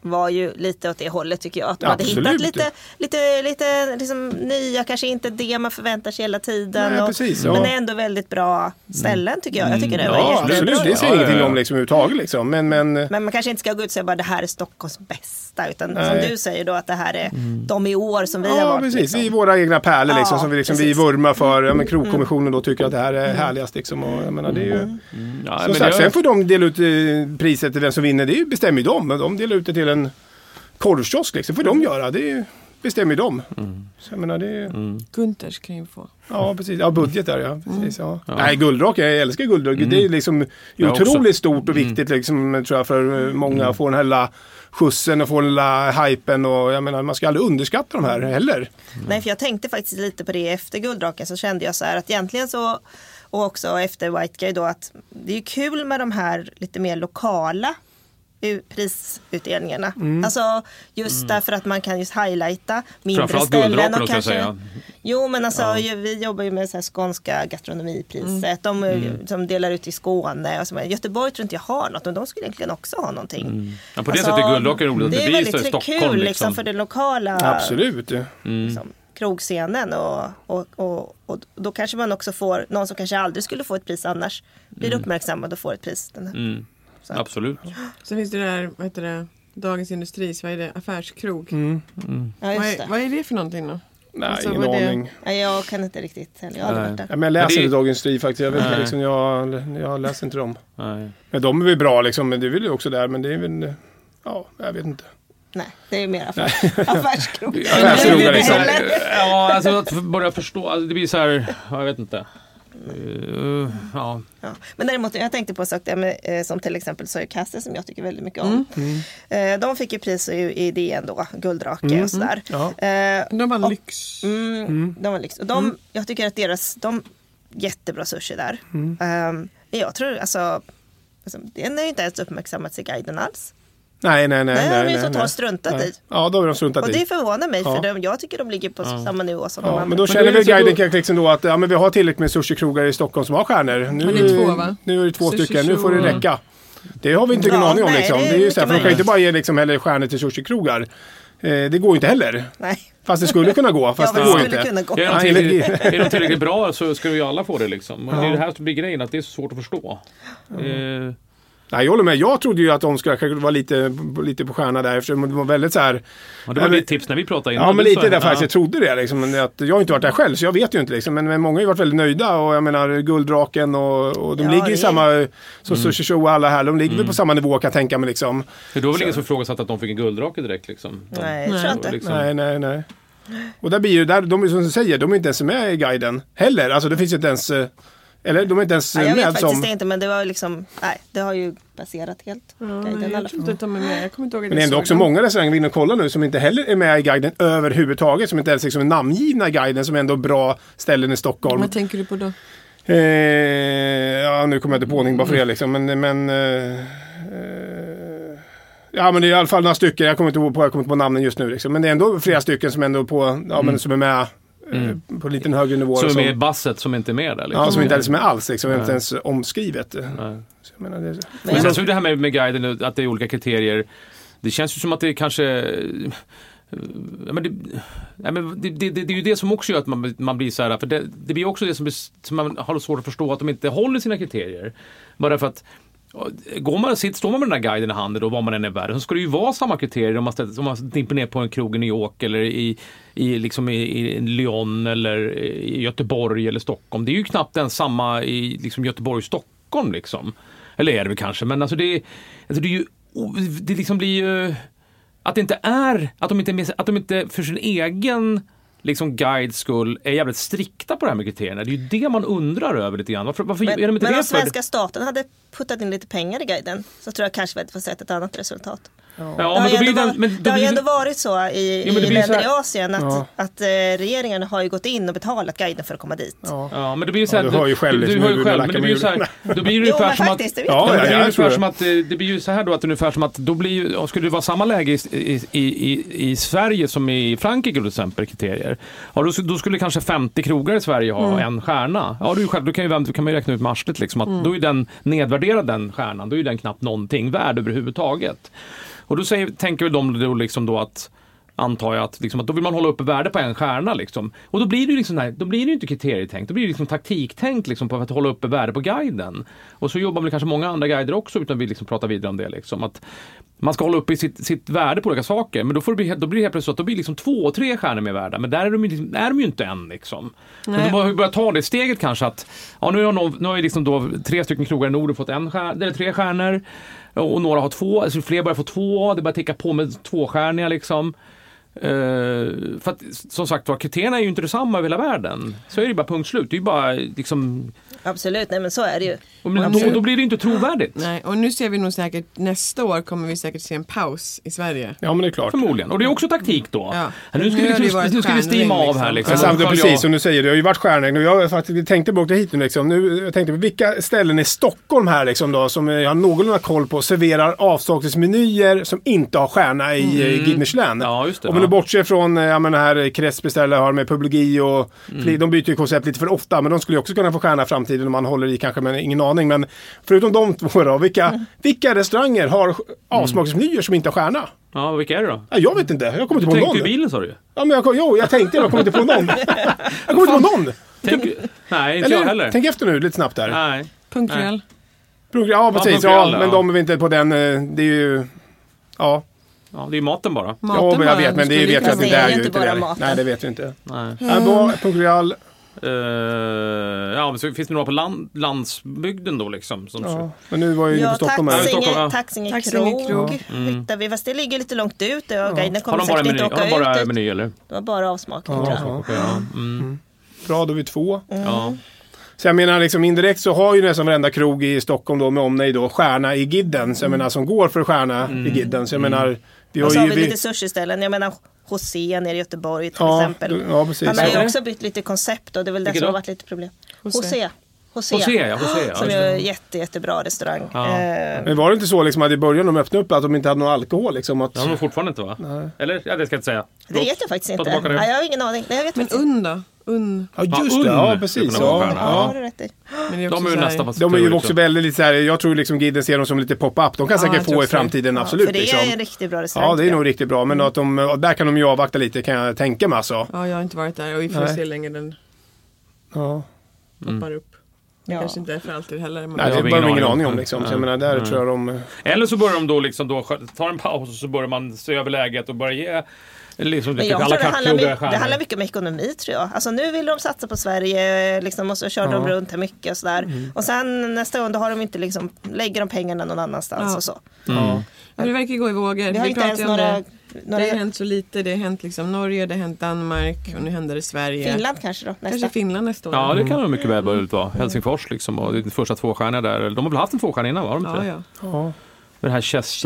var ju lite åt det hållet tycker jag. Att de hade hittat lite liksom, nya, kanske inte det man förväntar sig hela tiden. Nej, precis, men det är ändå väldigt bra ställen tycker jag. Jag tycker det var absolut. Det ser ingenting om liksom, överhuvudtaget. Liksom. Men man kanske inte ska gå ut och säga bara det här är Stockholms bästa. Utan som du säger då att det här är de i år som vi har varit. Precis. Liksom. I våra egna pärlor liksom, som vi, liksom, vi vurmar för. Men Krogkommissionen då tycker att det här är härligast. Liksom, och, jag menar, det är ju, sen får de dela ut priset till den som vinner. Det bestämmer ju de. De delar ut det till en korvkiosk. Liksom, får de göra. Det bestämmer de. Så jag menar, det Gunters kan ju få. Ja, precis. Ja, budget där, precis, ja. Nej, guldrak, jag älskar guldrak. Det är liksom otroligt stort och viktigt liksom, tror jag, för många att få den här skjutsen och få den här hypen. Och jag menar, man ska aldrig underskatta de här heller. Nej, för jag tänkte faktiskt lite på det efter guldraken, så kände jag så här att egentligen så, och också efter White Guy då, att det är ju kul med de här lite mer lokala prisutdelningarna. Alltså just därför att man kan just highlighta mindre ställen och kanske. Jo, men alltså vi jobbar ju med så här skånska gastronomipriset. De som delar ut i Skåne och så. Göteborg tror inte jag har något, men de skulle egentligen också ha någonting. Ja, på det sättet är guldrock roligt. Det är väldigt kul liksom för det lokala. Absolut. Liksom, krogscenen och då kanske man också får någon som kanske aldrig skulle få ett pris annars blir uppmärksammad och får ett pris. Absolut. Så finns det där, vad heter det, Dagens Industri, vad är det, affärskrog. Ja, just det. Vad är det för någonting då? Nej, alltså, ingen aning. Nej, jag kan inte riktigt heller. Jag har aldrig varit där. Men jag läser inte Dagens Industri faktiskt. Jag vet liksom, jag läser inte dem. Nej. Men de är väl bra liksom, men det vill ju också där, men det är väl, jag vet inte. Nej, det är mer affärskrog. Affärskrogar liksom. Ja, alltså att börja förstå, alltså, det blir så här, jag vet inte. Ja. Men däremot, jag tänkte på en sak där som till exempel Soycaster som jag tycker väldigt mycket om. De fick ju pris i DN då, guldrake och sådär. De var lyx. De var lyx. Och jag tycker att de jättebra sushi där. Jag tror alltså den är ju inte ens uppmärksammats i guiden alls. Nej. De är ju totalt struntat i. Ja, då har de struntat i. Och det förvånar mig, för jag tycker de ligger på samma nivå som de andra. Men då känner väl guiden kanske liksom då att men vi har tillräckligt med sushi-krogar i Stockholm som har stjärnor. Nu är det 2 stycken, nu får det räcka. Det har vi inte ingen aning om liksom. Det är ju så här, för de kan inte bara ge liksom heller stjärnor till sushi-krogar. Det går inte heller. Nej. Fast det skulle kunna gå, fast det går inte. Är de tillräckligt bra så ska ju alla få det liksom. Det är det här som blir grejen, att det är så svårt att förstå. Nej, jag håller med. Jag trodde ju att de skulle vara lite på stjärna där, eftersom de var väldigt så här. Ja, det var ditt tips när vi pratade innan. Ja, men lite där faktiskt. Jag trodde det liksom, att jag har inte varit där själv, så jag vet ju inte liksom, men många har ju varit väldigt nöjda, och jag menar guldraken och de ligger i samma som Sushi Show och alla här, de ligger väl på samma nivå, kan jag tänka mig liksom. Det var väl ingen som frågasatt att de fick en guldrake direkt liksom. Nej, jag tror inte. Liksom. Nej. Och där blir ju de är som du säger, de är inte ens med i guiden heller. Alltså det finns ju inte ens. Eller de är inte ens jag vet med faktiskt inte, men det var liksom, det har ju baserat helt. Jag tror inte att de är med. Jag kommer inte ihåg. Men det är ändå också många restauranger vi inne och kollar nu som inte heller är med i guiden överhuvudtaget, som inte ens liksom är namngivna i guiden, som är ändå bra ställen i Stockholm. Vad tänker du på då? Nu kommer jag inte på någonting bara för det liksom, men ja, men det är i alla fall några stycken, jag kommer inte på namnen just nu liksom, men det är ändå flera stycken som ändå men som är med på en liten högre nivå. Som är med i basset, som inte är med där liksom. Ja, som inte ens är med alls liksom, inte ens omskrivet. Så jag menar, men sen så är det här med guiden, att det är olika kriterier. Det känns ju som att det kanske det är ju det som också gör att man blir så här, för det blir också det som man har svårt att förstå, att de inte håller sina kriterier. Bara för att står man med den här guiden i handen då, var man än är i världen, så ska det ju vara samma kriterier om man dimper ner på en krog i New York eller i Lyon eller i Göteborg eller Stockholm. Det är ju knappt ens samma i liksom Göteborg och Stockholm liksom. Eller är det väl kanske, men alltså det liksom blir ju att det inte är att de inte för sin egen liksom guides skull är jävligt strikta på det här med kriterierna. Det är ju det man undrar över lite grann. Varför är de inte men om svenska staten hade puttat in lite pengar i guiden, så tror jag kanske vi hade fått sett ett annat resultat. Det har ju ändå varit så i länder i Asien att regeringarna har ju gått in och betalat guiden för att komma dit. Ja, men det blir ju så här, du hör ju själv, men det blir ju så här, då blir det ungefär som att det blir ju så här då, att ungefär som att då blir ju, skulle det vara samma läge i Sverige som i Frankrike till exempel, kriterier. Ja, då skulle kanske 50 krogar i Sverige ha en stjärna. Ja, då kan man ju räkna ut med arslet liksom, att då är den nedvärderad, den stjärnan, då är den knappt någonting värd överhuvudtaget. Och då tänker väl de då liksom då att, antar jag att, liksom, att då vill man hålla uppe värde på en stjärna liksom. Och då blir det ju liksom då blir det inte kriterietänkt, då blir det liksom taktiktänkt liksom, på att hålla uppe värde på guiden. Och så jobbar väl kanske många andra guider också, utan vi liksom pratar vidare om det liksom, att man ska hålla uppe sitt värde på olika saker, men då blir det helt plötsligt så att då blir liksom 2 och 3 stjärnor med värda, men där är de ju inte än liksom. Men då har vi börjat ta det steget kanske att nu har liksom då 3 stycken krogar i Norden fått 3 stjärnor, och några har 2, alltså fler börjar få 2, det börjar ticka på med 2-stjärniga liksom. För att som sagt var, kriterierna är ju inte detsamma över hela världen. Så är det bara punkt slut. Det är ju bara liksom... Absolut, nej men så är det ju. Då blir det inte trovärdigt. Nej, och nu ser vi nog säkert, nästa år kommer vi säkert se en paus i Sverige. Ja, men det är klart. Förmodligen. Och det är också taktik då. Ja. Nu ska vi stima av här liksom. Men samtidigt, precis som du säger, det har ju varit stjärnägg. Jag faktiskt tänkte på hit nu liksom. Jag tänkte på vilka ställen i Stockholm här liksom då, som jag har någorlunda koll på, serverar avsakelsmenyer som inte har stjärna i Guide Michelin. Ja, just det. Om du bortser från här Kretsbeställare har med Publigi och de byter ju koncept lite för ofta, men de skulle ju också kunna få stjärna i framtiden om man håller i kanske, men ingen aning. Men förutom de 2 då, vilka restauranger har avsmaksmenyer som inte har stjärna? Ja, vilka är det då? Ja, jag vet inte, jag kommer inte på någon. Du tänkte i bilen, sa du? Ja, men jag tänkte, jag kommer inte på någon. Jag kommer inte på någon. Nej, inte jag heller. Tänk efter nu, lite snabbt där. Nej. Punktuell. Ja, precis. Ja, men de är inte på den, det är ju, ja. Ja, det är maten bara. Ja, men jag vet, men det vet jag att det är ju inte bara maten. Nej, det vet vi inte. Nej. Punktuell. Ja, men så finns det några på landsbygden då liksom. Som men nu var ju på Stockholm här. Taxinge krog. Hittar vi, fast det ligger lite långt ut. Och guiden kommer säkert inte åka ut. Har de bara meny eller? Det var bara avsmakning, tror jag. Bra, då är vi 2. Ja. Så jag menar liksom indirekt så har ju nästan varenda krog i Stockholm då med omnejd då stjärna i guiden. Så jag menar som går för stjärna i guiden. Så jag menar och så har vi lite sushi-ställen. Jag menar José nere i Göteborg till exempel. Ja, precis. Han har ju också bytt lite koncept och det är väl det som har varit lite problem. José. Som är jättebra restaurang. Ja. Men var det inte så liksom att i början de öppnade upp att de inte hade någon alkohol liksom? Att... Ja, men fortfarande inte va? Nej. Eller? Ja, det ska jag inte säga. Det vet jag faktiskt inte. Nej, jag har ingen aning. Nej, jag vet men då? Ja, just det. Ja, precis. Ja, det är rätt i. Men de är ju nästan de är ju också väldigt lite så här, jag tror liksom guiden ser dem som lite pop-up. De kan säkert få i framtiden, absolut. För det är en riktigt bra restaurang. Ja, det är nog riktigt bra. Men att där kan de ju avvakta lite, kan jag tänka mig alltså. Ja, jag har inte varit där och vi får se länge den poppar upp. Det kanske inte är för alltid heller. Nej, det har ingen aning om liksom. Så jag menar, där tror jag de... Eller så börjar de då liksom tar en paus och så börjar man se över läget och börja ge liksom men jag tror det handlar mycket om ekonomi, tror jag. Alltså nu vill de satsa på Sverige liksom, och så kör de runt här mycket och sådär. Och sen nästa gång då har de inte liksom, lägger de pengarna någon annanstans och så. Men det verkar gå i vågor. Vi har inte ens några... Det har hänt så lite. Det har hänt liksom Norge, det har hänt Danmark och nu händer det Sverige. Finland kanske då? Kanske Finland nästa år. Ja, det kan nog mycket väl vara. Helsingfors liksom, och de första 2 stjärnor där. De har väl haft en 2-stjärna innan, var de inte? Ja. Det här Chess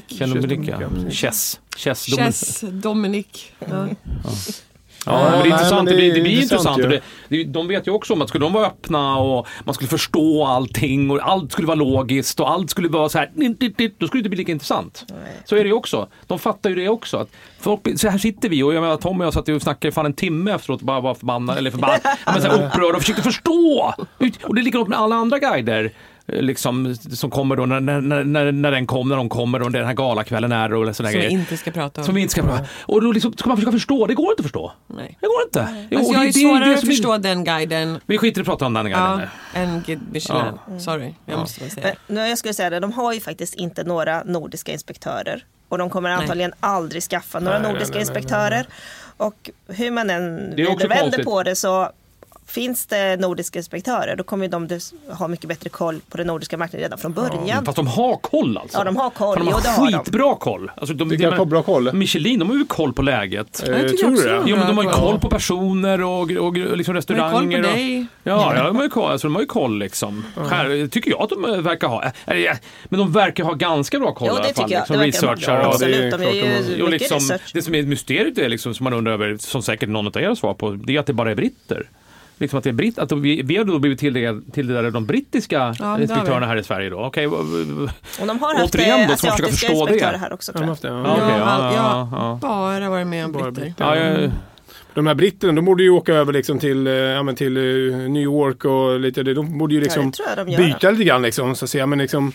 Dominic. Ja, men det är intressant. Det blir intressant. De vet ju också om att skulle de vara öppna och man skulle förstå allting och allt skulle vara logiskt och allt skulle vara så här, då skulle det inte bli lika intressant. Så är det ju också. De fattar ju det också. Att folk, så här sitter vi och jag menar, Tom och jag satt och snackade fan en timme efteråt bara var förbannad eller upprörd och försökte förstå. Och det är likadant med alla andra guider. Liksom, som kommer då när de kommer och den här galakvällen är och sådär grejer. Som vi inte ska prata om. Som vi inte ska prata. Och då liksom ska man försöka förstå. Det går inte att förstå. Nej. Det går inte. Alltså jag är svårare att förstå den guiden. Vi skiter i att prata om den guiden. En Guide Michelin. Sorry, jag måste bara säga. Men, jag skulle säga det, de har ju faktiskt inte några nordiska inspektörer. Och de kommer antagligen aldrig skaffa några nordiska inspektörer. Och hur man än vänder på det så finns det nordiska inspektörer, då kommer de ha mycket bättre koll på den nordiska marknaden redan från början. Fast de har koll alltså. Ja, de har koll. De har skitbra koll. Alltså, de har bra koll. Michelin, de har ju koll på läget. Tror du det? Jo, men de har ju koll på personer och liksom restauranger. De har koll på dig. Ja, de har ju koll. Alltså, de har ju koll liksom. Här tycker jag att de verkar ha. Men de verkar ha ganska bra koll i alla fall. Liksom researchar. Absolut, de gör ju mycket liksom, research. det som är mysteriet är liksom, som man undrar över, som säkert någon av er har svar på, det är att det bara är britter. Liksom att det är att vi har då blivit tilldelade de brittiska inspektörerna här i Sverige då. Okej. Och de har haft asiatiska inspektörer här också, tror jag. Jag har bara varit med om britter. De här britterna, de borde ju åka över liksom till New York och lite det. De borde ju liksom byta lite grann liksom, så att säga, men liksom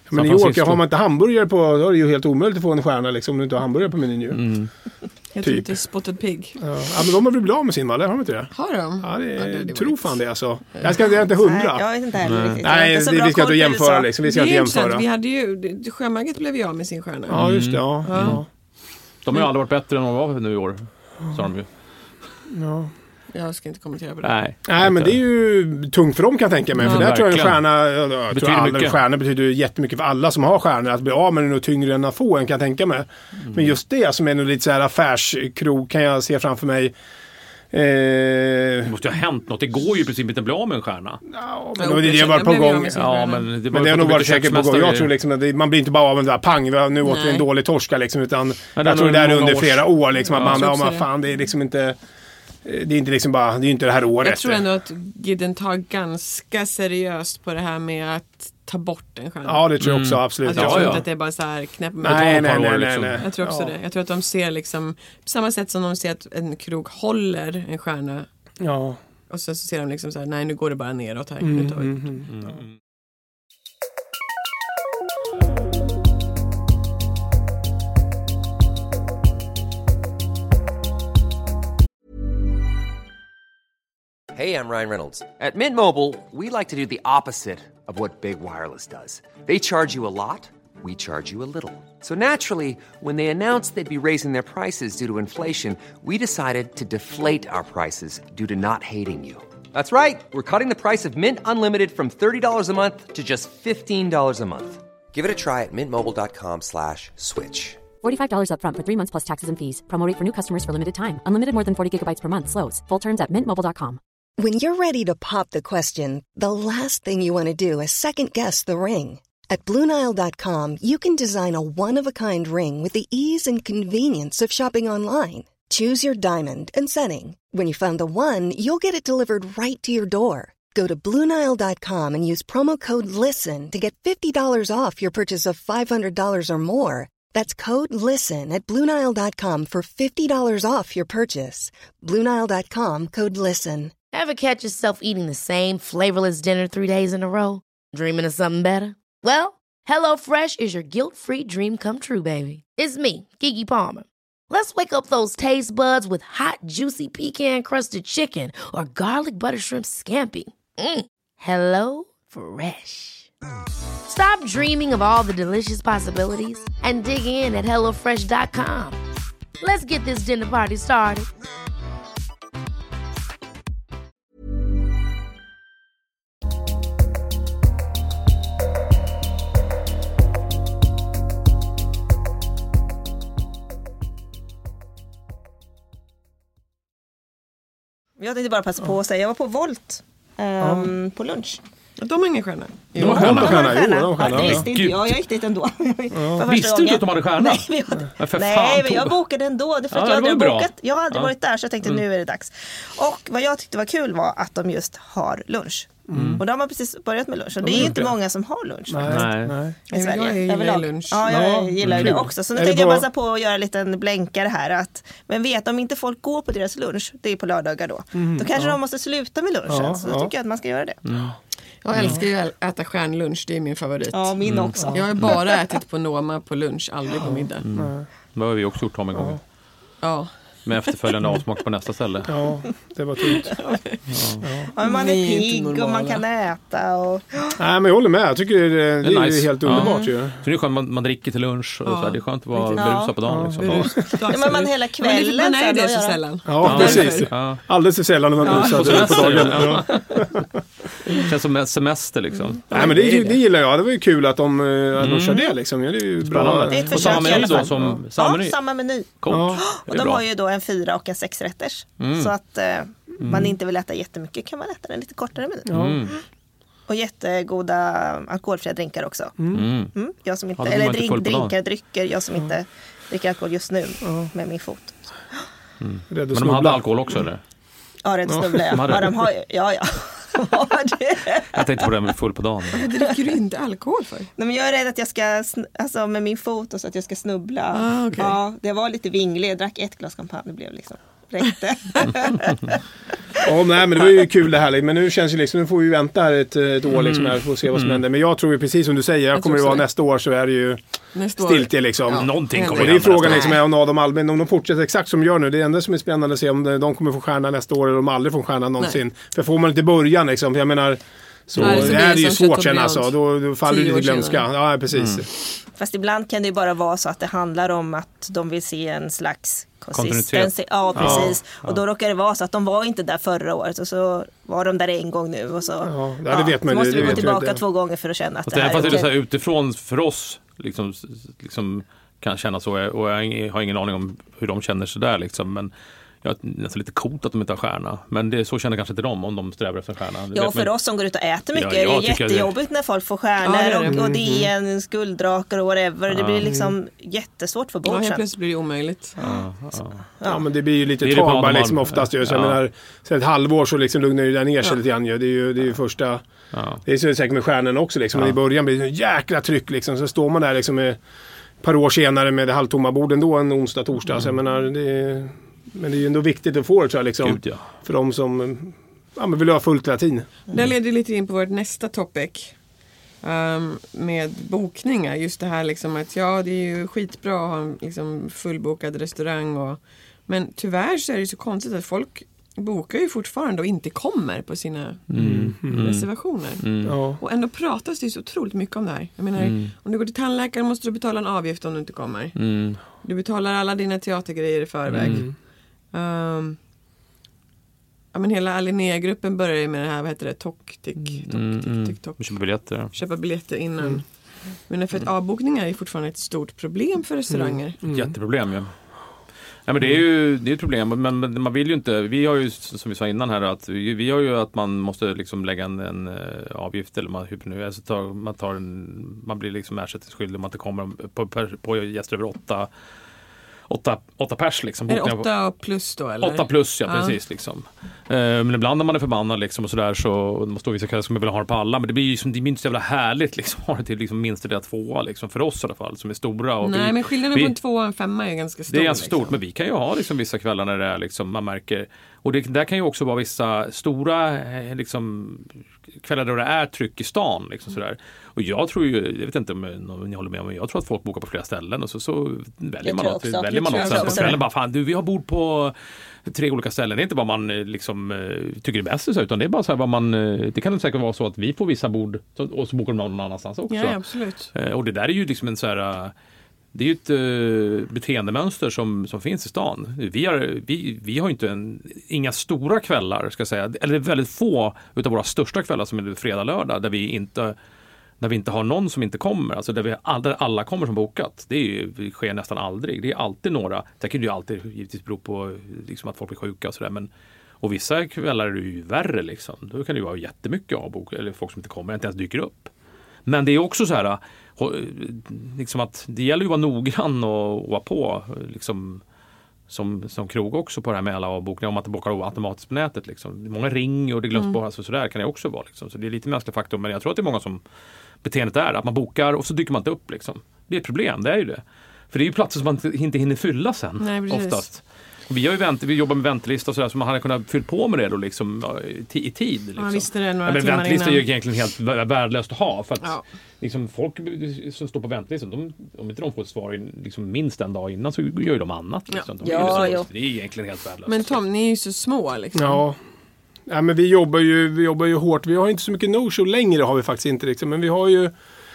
Men i New York har man inte hamburgare på, då är det ju helt omöjligt att få en stjärna liksom, om du inte har hamburgare på menyn ju. Jag tror inte Spotted Pig. Ja, men de har väl blivit av med sin, eller har de inte det? Har de? Ja, det tror fan det alltså. Jag är inte 100. Nej, jag vet inte heller riktigt. Nej, vi ska inte jämföra liksom. Vi ska inte jämföra. Vi hade ju, Sjömagget blev ju av med sin stjärna. Ja, just det. Ja. De har ju aldrig varit bättre än de var nu i år, sa de ju. Ja. Jag ska inte kommentera på det. Nej, men det är ju tungt för dem kan jag tänka mig. För där tror jag en stjärna stjärnor betyder jättemycket för alla som har stjärnor. Att bli av med den och tyngre än att få en kan jag tänka mig. Men just det som är nog lite så här affärskrog kan jag se framför mig. Det måste ju ha hänt något. Det går ju i princip inte att bli av med en stjärna. Ja, men det har varit på gång. Ja, men det har nog varit säkert på gång. Jag tror liksom att man blir inte bara av med en pang. Nu åt vi en dålig torska liksom. Utan jag tror det är under flera år liksom. Att man fan, det är liksom inte... Det är inte liksom bara, det är inte det här året. Jag tror ändå att Gidden tar ganska seriöst på det här med att ta bort en stjärna. Ja, det tror jag också, absolut. Jag tror inte att det är bara så här knäpp med. Nej. Jag tror också det. Jag tror att de ser liksom, på samma sätt som de ser att en krog håller en stjärna. Ja. Och så ser de liksom så här, nej nu går det bara neråt här. Hey, I'm Ryan Reynolds. At Mint Mobile, we like to do the opposite of what Big Wireless does. They charge you a lot, we charge you a little. So naturally, when they announced they'd be raising their prices due to inflation, we decided to deflate our prices due to not hating you. That's right. We're cutting the price of Mint Unlimited from $30 a month to just $15 a month. Give it a try at mintmobile.com/switch. $45 up front for 3 months plus taxes and fees. Promo rate for new customers for limited time. Unlimited more than 40 gigabytes per month. Slows full terms at mintmobile.com. When you're ready to pop the question, the last thing you want to do is second-guess the ring. At BlueNile.com, you can design a one-of-a-kind ring with the ease and convenience of shopping online. Choose your diamond and setting. When you find the one, you'll get it delivered right to your door. Go to BlueNile.com and use promo code LISTEN to get $50 off your purchase of $500 or more. That's code LISTEN at BlueNile.com for $50 off your purchase. BlueNile.com, code LISTEN. Ever catch yourself eating the same flavorless dinner 3 days in a row? Dreaming of something better? Well, HelloFresh is your guilt-free dream come true, baby. It's me, Keke Palmer. Let's wake up those taste buds with hot, juicy pecan-crusted chicken or garlic butter shrimp scampi. HelloFresh. Stop dreaming of all the delicious possibilities and dig in at HelloFresh.com. Let's get this dinner party started. Jag tänkte bara passa på att säga, jag var på Volt på lunch. De har ingen stjärna. De har stjärna. Det visste inte jag gick dit ändå. Visste du inte att de hade stjärna? Nej, men jag bokade ändå. Det för att jag hade varit där, så jag tänkte nu är det dags. Och vad jag tyckte var kul var att de just har lunch. Och de har precis börjat med lunch. Och det är inte många som har lunch faktiskt. I Sverige. Jag gillar lunch. Ja, jag gillar det också. Så nu tänkte jag passa på att göra en liten blänkare här. Men vet, om inte folk går på deras lunch, det är på lördagar då. Då kanske de måste sluta med lunchen. Så då tycker jag att man ska göra det. Jag älskar ju att äta stjärnlunch, det är min favorit. Ja, min också. Jag har bara ätit på Noma på lunch, aldrig på middag. Det har vi också gjort en gång. Ja. Med efterföljande avsmak på nästa ställe. Ja, det var tungt. Ja, man är pigg och man kan äta. Och... Nej, men jag håller med. Jag tycker det är nice. Helt underbart ju. Så det är skönt, man dricker till lunch och så här, det är skönt att vara berusad på dagen. Liksom. Men man hela kvällen. Man är det så sällan. Ja, precis. Alldeles för sällan när man berusad på dagen. Det känns som semester liksom. Nej, men det gillar jag. Det var ju kul att de kör det liksom. Det är ju bra. Det är ett och samma meny då som samma meny. Coolt. Och de har ju då en 4 och en 6-rätters. Så att man inte vill äta jättemycket kan man äta den lite kortare meny. Och jättegoda alkoholfria drinkar också. Jag som inte, eller drycker, jag som inte dricker alkohol just nu med min fot. Men de hade alkohol också eller? Ja, rädd snubbla. De har ju, ja. Jag tänkte på det med full på dagen. Varför dricker du inte alkohol för? Nej, men jag är rädd att jag ska, med min fot och så att jag ska snubbla. Okay. Ja, det var lite vinglig. Jag drack 1 glas champagne, det blev liksom. räckte. Ja, nej, men det var ju kul det här. Men nu känns det liksom, nu får vi vänta här ett år liksom här för att se vad som händer. Men jag tror ju precis som du säger, jag kommer det vara nästa år så är det ju stiltje liksom. Ja, någonting kommer och det är frågan liksom om Adam Albin, om de fortsätter exakt som de gör nu. Det enda som är spännande att se om de kommer få stjärna nästa år eller om de aldrig får stjärna någonsin. Nej. För får man inte början liksom, jag menar, så det är ju svårt sen alltså. Då faller det lite glömska. Ja, precis. Fast ibland kan det ju bara vara så att det handlar om att de vill se en slags konsistens. Ja, precis. Ja. Och då råkar det vara så att de var inte där förra året och så var de där en gång nu och så, det vet man, måste vi gå det tillbaka 2 gånger för att känna att det här är okej. Det är så här, utifrån för oss liksom kan känna så, och jag har ingen aning om hur de känner sig där liksom, men jag är nästan lite coolt att de inte har stjärna. Men det så känner kanske inte de om de strävar efter en stjärna. Ja, för oss som går ut och äter mycket det är jättejobbigt när folk får stjärnor och det är en skulddrakar och whatever. Det blir liksom jättesvårt för bort. Ja, plötsligt blir det omöjligt. Ja, men det blir ju lite tag bara liksom oftast. Så jag menar, sen ett halvår så liksom lugnar det ner sig lite grann. Det är ju första... Det är så säkert med stjärnorna också liksom. Men i början blir det en jäkla tryck liksom. Så står man där liksom ett par år senare med det halvtomma borden då en onsdag, torsdag. Så jag menar, men det är ju ändå viktigt att få det, tror jag, liksom, för de som vill ha fullt hela tiden. Det leder lite in på vårt nästa topic med bokningar. Just det här liksom att det är ju skitbra att ha en liksom fullbokad restaurang. Men tyvärr så är det så konstigt att folk bokar ju fortfarande och inte kommer på sina reservationer. Och ändå pratas det ju så otroligt mycket om det här. Jag menar, om du går till tandläkaren måste du betala en avgift om du inte kommer. Du betalar alla dina teatergrejer i förväg. Men hela Alinea-gruppen börjar ju med det här, vad heter det? TikTok. Köpa biljetter innan. Men för att avbokningar är fortfarande ett stort problem för restauranger. Jätteproblem, ja. Ja, men det är ett problem, men man vill ju inte, vi har ju som vi sa innan här att vi har ju att man måste liksom lägga en avgift eller hur nu är, så man blir liksom ersättningsskyldig om man inte kommer på gäster över 8 pers liksom. Är det 8 plus då eller? 8 plus, ja, precis liksom. Men ibland när man är förbannad liksom och sådär så måste vissa kvällar som vill ha det på alla, men det blir ju det blir inte så jävla härligt liksom ha det till liksom minst det 2 liksom för oss i alla fall som är stora. Och nej, men skillnaden på en 2 och en 5 är ganska stor. Det är ganska stort, men vi kan ju ha liksom vissa kvällar när det är liksom man märker, och det där kan ju också vara vissa stora liksom kvällar där det är tryck i stan liksom sådär. Och jag tror ju, jag vet inte om ni håller med, men jag tror att folk bokar på flera ställen och så väljer man något. Kvällen bara, fan vi har bord på 3 olika ställen. Det är inte vad man liksom tycker är bäst utan det är bara så här vad man, det kan säkert vara så att vi får vissa bord och så bokar de någon annanstans också. Ja, absolut. Och det där är ju liksom en så här, det är ju ett beteendemönster som finns i stan. Vi har inte inga stora kvällar, ska jag säga, eller väldigt få utav våra största kvällar som är fredag, lördag, där vi inte har någon som inte kommer, alltså där alla kommer som bokat. Det sker nästan aldrig. Det är alltid några. Det kan ju alltid givetvis bero på liksom att folk blir sjuka och sådär, men och vissa kvällar är det ju värre liksom. Då kan det ju vara jättemycket avbok eller folk som inte kommer, inte ens dyker upp. Men det är också så här liksom att det gäller ju att vara noggrann och vara på liksom som krog också på det här med alla avbokningar, om att det bokar automatiskt på nätet liksom. Många ringer och det glöms bort, alltså sådär kan det också vara liksom. Så det är lite mänsklig faktor, men jag tror att det är många som beteendet är att man bokar och så dyker man inte upp liksom. Det är ett problem, det är ju det. För det är ju platser som man inte hinner fylla sen. Nej, oftast. Och vi jobbar med väntelista och sådär, så man hade kunnat fylla på med det då liksom i tid. Liksom. Ja, visste det några men timmar väntelista innan. är ju egentligen helt värdelöst att ha, för att liksom, folk som står på väntelistan, om inte de får ett svar liksom minst en dag innan så gör ju de annat. Liksom. Det är egentligen helt värdelöst. Men Tom, ni är ju så små liksom. Ja, men vi jobbar ju hårt. Vi har inte så mycket no-show längre, har vi faktiskt inte liksom. Men vi har ju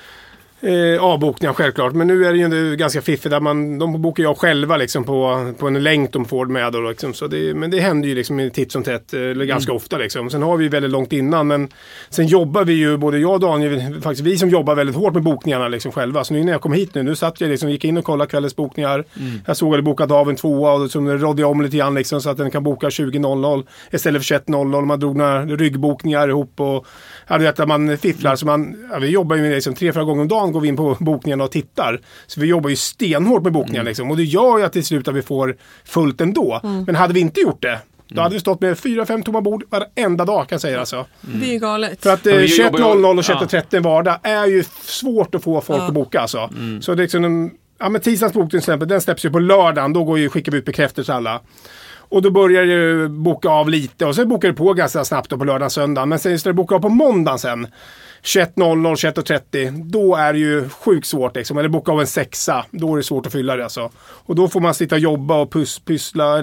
avbokningar självklart, men nu är det ju ganska fiffigt att de bokar jag själva liksom på en länk de får med då, liksom. Så men det händer ju liksom titt som tätt eller ganska ofta liksom. Sen har vi ju väldigt långt innan, men sen jobbar vi ju, både jag och Daniel, faktiskt vi som jobbar väldigt hårt med bokningarna liksom själva. Så nu när jag kom hit nu satt jag liksom, gick in och kollade kvällens bokningar. Jag såg att jag bokat av en 2 och så rådde jag om lite grann liksom, så att den kan boka 20.00 istället för 21.00. Man drog några ryggbokningar ihop och att man fifflar, så vi jobbar ju med det liksom 3-4 gånger om dagen, går vi in på bokningarna och tittar. Så vi jobbar ju stenhårt med bokningar liksom. Och det gör ju att till slut att vi får fullt ändå. Men hade vi inte gjort det, då hade vi stått med 4-5 tomma bord varenda dag, kan jag säga alltså. Det är ju galet. För att 21.00 och 21.30 vardag är ju svårt att få folk att boka alltså. Så det är liksom, men tisdagens bokning till exempel, den släpps ju på lördagen, då skickar vi ut bekräftelse alla. Och då börjar du boka av lite och sen bokar du på ganska snabbt på lördag, söndag. Men sen istället boka av på måndagen sen. 21.00, 21.30, då är det ju sjukt svårt liksom. Eller boka av en 6, då är det svårt att fylla det alltså. Och då får man sitta och jobba och pussla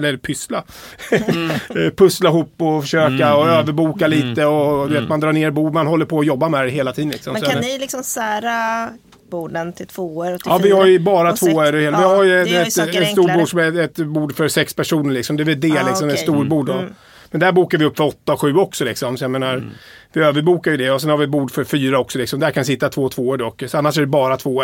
ihop och försöka och överboka lite och vet, man drar ner bord, man håller på att jobba med det hela tiden liksom. Men kan ni liksom sära borden till 2 och till 4? Ja, vi har ju bara 2 vi har ju ett stort bord som är ett bord för 6 personer liksom. Det är väl det liksom, ett stort bord då. Men där bokar vi upp för 8 och 7 också liksom. Så jag menar, vi överbokar ju det. Och sen har vi bord för 4 också liksom. Där kan sitta 2 dock. Så annars är det bara 2.